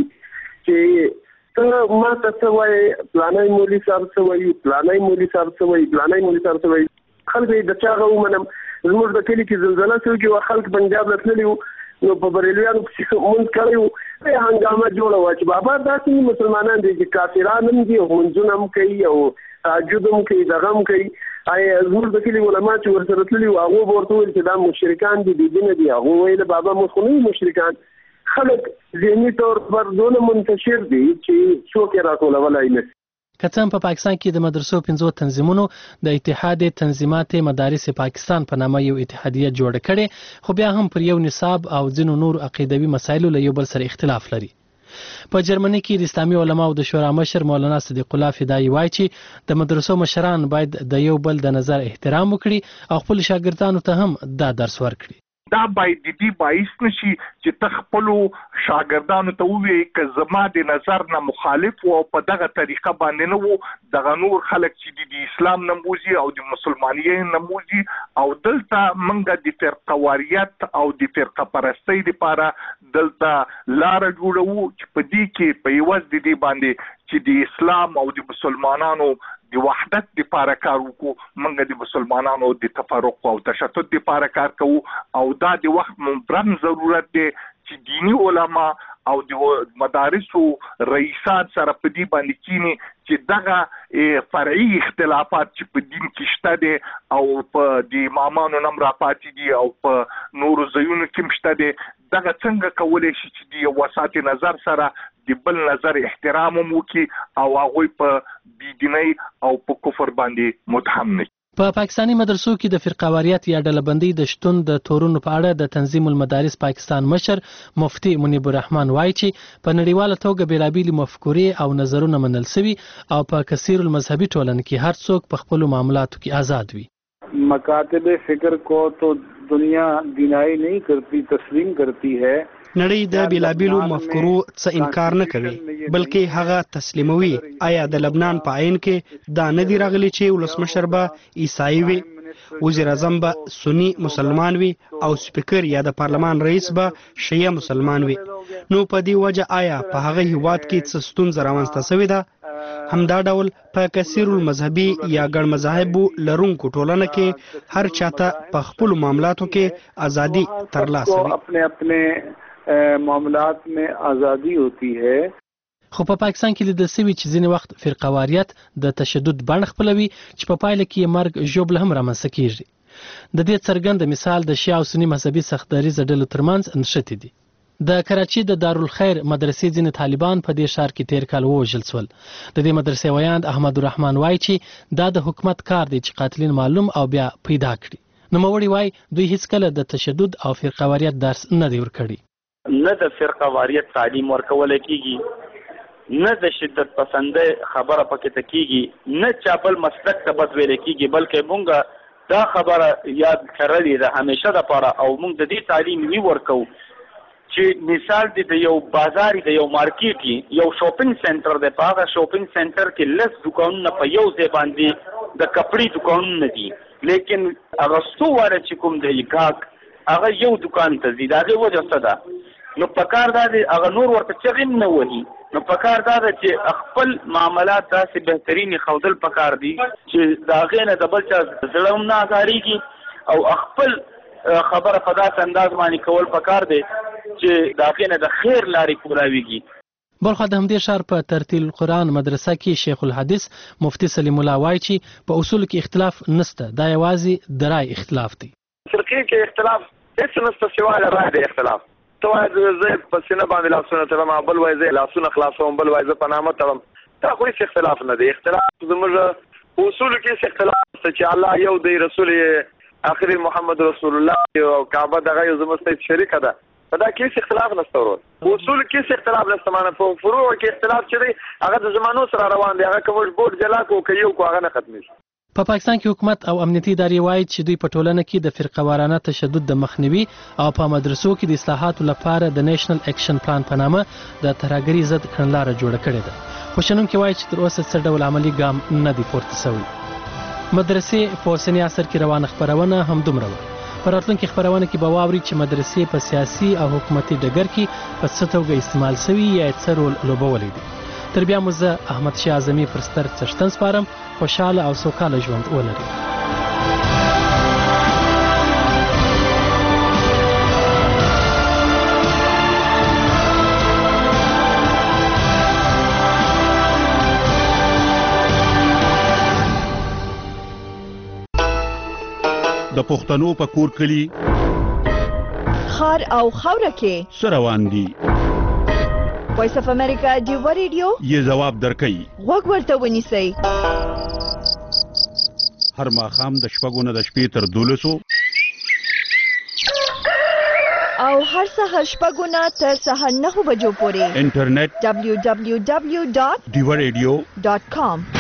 چې ته ما ته څه وایې، پلانی مولي صاحب څه وایي، پلانی مولي صاحب څه وایي، پلانی مولي صاحب څه وایي. خلک یې د چا هغه ومنم. زموږ د کلي کې زلزله شوې چې خلک پنجاب له تللي وو، نو په بریلویانو پسې مونځ کړی وو، هنګامه جوړه وه چې بابا داسې مسلمانان دي چې کافران هم دي او مونځونه هم کوي او تهجد هم کوي، دغه هم کوي. زموږ د کلي علما چې ورسره تللي وو هغو به ورته وویل چې دا مشرکان دي، بېدینه دي. هغو ویل بابا موږ خو نه یو مشرکان. خلک ذهني طور پر دونه منتشر دي چې څوک یې راټولولی نه شي. که څه هم په پاکستان کې د مدرسو 5 تنظیمونو د اتحاد تنظیمات مدارس پاکستان په نامه یو اتحادیه جوړه کړې، خو بیا هم پر یو نصاب او ځینو نور عقیدوي مسایلو له یو بل سره اختلاف لري. په جرمني کې د اسلامي علماو د شورا مشر مولانا صدیق الله فدایي وایي چې د مدرسو مشران باید د یو بل د نظر احترام وکړي او خپل شاګردانو ته هم دا درس ورکړي. دا باید د دې باعث نشي چې ته خپلو شاګردانو ته ووایې که زما د نظر نه مخالف و او په دغه طریقه باندې نه و، دغه نور خلک چې د اسلام نه موځي او د مسلمانیت نه موځي، او دلته موږ د فرقواریت او د فرقه پرستۍ لپاره دلته لاره جوړوو چې په دې کې په عوض د دې باندې چې د اسلام او د مسلمانانو د وحدت لپاره کار وکړو، موږ د مسلمانانو د تفرق او تشتت لپاره کار کوو. او دا د وخت مبرم ضرورت دی چې دینی علما او د مدارسو رئیسان سره په دې باندې کینی چې دغه فرعي اختلافات چې په دین کې شته دي او په د امامانو نم را پاتې دي او په نورو ځایونو کې شته دي، دغه څنګه کولی شي چې د یو وساط نظر سره د بل نظر احترام وکړي او هغوی په بېدینۍ او په کفر باندې متهم نه. په پاکستانی مدرسو کې د فرقواریت یا ډلبندۍ د شتون د تورونو په اړه د تنظیم المدارس پاکستان مشر مفتي منیب الرحمن وایي چې په نړیواله توګه بېلابېلې مفکورې او نظرونه منل سوي او په کثیر المذهبي ټولنه کې هر څوک په خپلو معاملاتو کې آزاد وي. مکاتب فکر کو تو دنیا دینائی نہیں کرتی، تسلیم کرتی ہے. نړۍ د بیلابیلو مفکورو څه انکار نه کوي بلکې هغه تسلیموي. آیا د لبنان په عین کې دا نه دی راغلی چې ولسمشر به عیسائی وي، وزیر اعظم به سنی مسلمان وي او سپیکر یا د پارلمان رئیس به شیعه مسلمان وي؟ نو په دې وجه آیا په هغه هیواد کې څه ستونزه رامنځته شوې ده؟ همدا ډول په کثیر المذهبي یا ګڼ مذاهبو لرونکو ټولنه کې هر چاته په خپلو معاملاتو کې ازادي ترلاسه وي. اپنے اپنے معاملات میں آزادی ہوتی ہے. خو په پاکستان کې لیدل شوي چې ځینې وخت فرقواریت د تشدد بڼه خپلوي چې په پایله کې مرګ ژوبله هم رامنځته کیږي. د دې څرګند مثال د شیعه او سني مذهبي سختدریځه ډلو ترمنځ نښتې دي. د کراچي د دارالخیر مدرسې ځینې طالبان په دې ښار کې تیر کال ووژل شول. د دې مدرسې ویاند احمد الرحمن وایي چې دا د حکومت کار دی چې قاتلین معلوم او بیا پیدا کړي. نوموړي وایي دوی هیڅکله د تشدد او فرقواریت درس نه دی ورکړی. نه د فرقواریت تعلیم ورکول کیږي، نه د شدت پسندۍ خبره پکې ته کیږي، نه چا بل مسلک ته بد ویل کیږي، بلکې مونږ دا خبره یاد کړلې ده همیشه دپاره او مونږ د دې تعلیم نی ورکو چې مثال دی د یو بازار د یو مارکیټ یو شاپینګ سنټر دی، په هغه شاپینګ سنټر کې لس دکانونه په یو ځای باندې د کپړې دکانونه دي، لیکن هغه څو واره چې کوم دی ګاهک هغه یو دکان ته ځي. د هغې وجه څه ده؟ نو پکار دا دی هغه نور ورته چغې نه وهي. نو پکار دا ده چې خپل معاملات داسې بهترین ښودل پکار دي چې د هغې نه د بل چا زړه هم نه ازارېږي او خپل خبره په داسې انداز باندې کول پکار دی چې د هغې نه د خیر لارې کولاویږي. بلخو د همدې ښار په ترتیل القرآن مدرسه کې شیخ الحدیث مفتی سلیم الله وایي چې په اصول کې اختلاف نشته، دا یوازې د رای اختلاف دی. فرقې کې اختلاف هیڅ نشته سوای د رای د اختلاف. ته وایې زه په سینه باندې لاسونه تړم، بل وایي زه لاسونه خلاصوم، بل وایي زه په نامه تړم. دا خو هیڅ اختلاف نه دی. اختلاف زموږ په اصول کې هیڅ اختلاف نشته چې الله یو دی، رسول آخر محمد رسول الله او کعبه دغه یو زموږ شریک ده. په دا کې هیڅ اختلاف نشته ورور. په اصول کې هیڅ اختلاف نشته، معنی په فروع کې اختلاف چې دی هغه د زمانو سره روان دی. هغه کوم بورډ جلا کو کوي کو هغه نه ختمي. په پاکستان کې حکومت او امنیتي ادارې وایي چې دوی په ټولنه کې د فرقه وارانه تشدد د مخنیوي او په مدرسو کې د اصلاحاتو لپاره د نېشنل اکشن پلان په نامه د ترهګرۍ ضد کړنلاره جوړه کړې ده. خو شنونکي وایي چې تر اوسه څه ډول عملي ګام نه دی پورته شوی. مدرسې په اوسني عصر کې روانه خپرونه همدومره وه. په راتلونکي خپرونه کې به واوري چې مدرسې په سیاسي او حکومتي ډګر کې په څه توګه استعمال شوي یا څه رول لوبولی دی. تر بیا مو زه احمد شاه اعظمي پر ستر څښتن سپارم. خوشحاله او سوکاله ژوند ولرئ. د پښتنو په کور کلی خار او خاوره کې سروان دي. وایس اف امریکا ډیو ریډیو یې جواب درکړي. وګ ورته ونیسئ. هر ماښام د شپږو نه د شپې تر 12 او هر سهار شپږو نه تر سهار 9 بجو پورې انټرنیټ www.diwaradio.com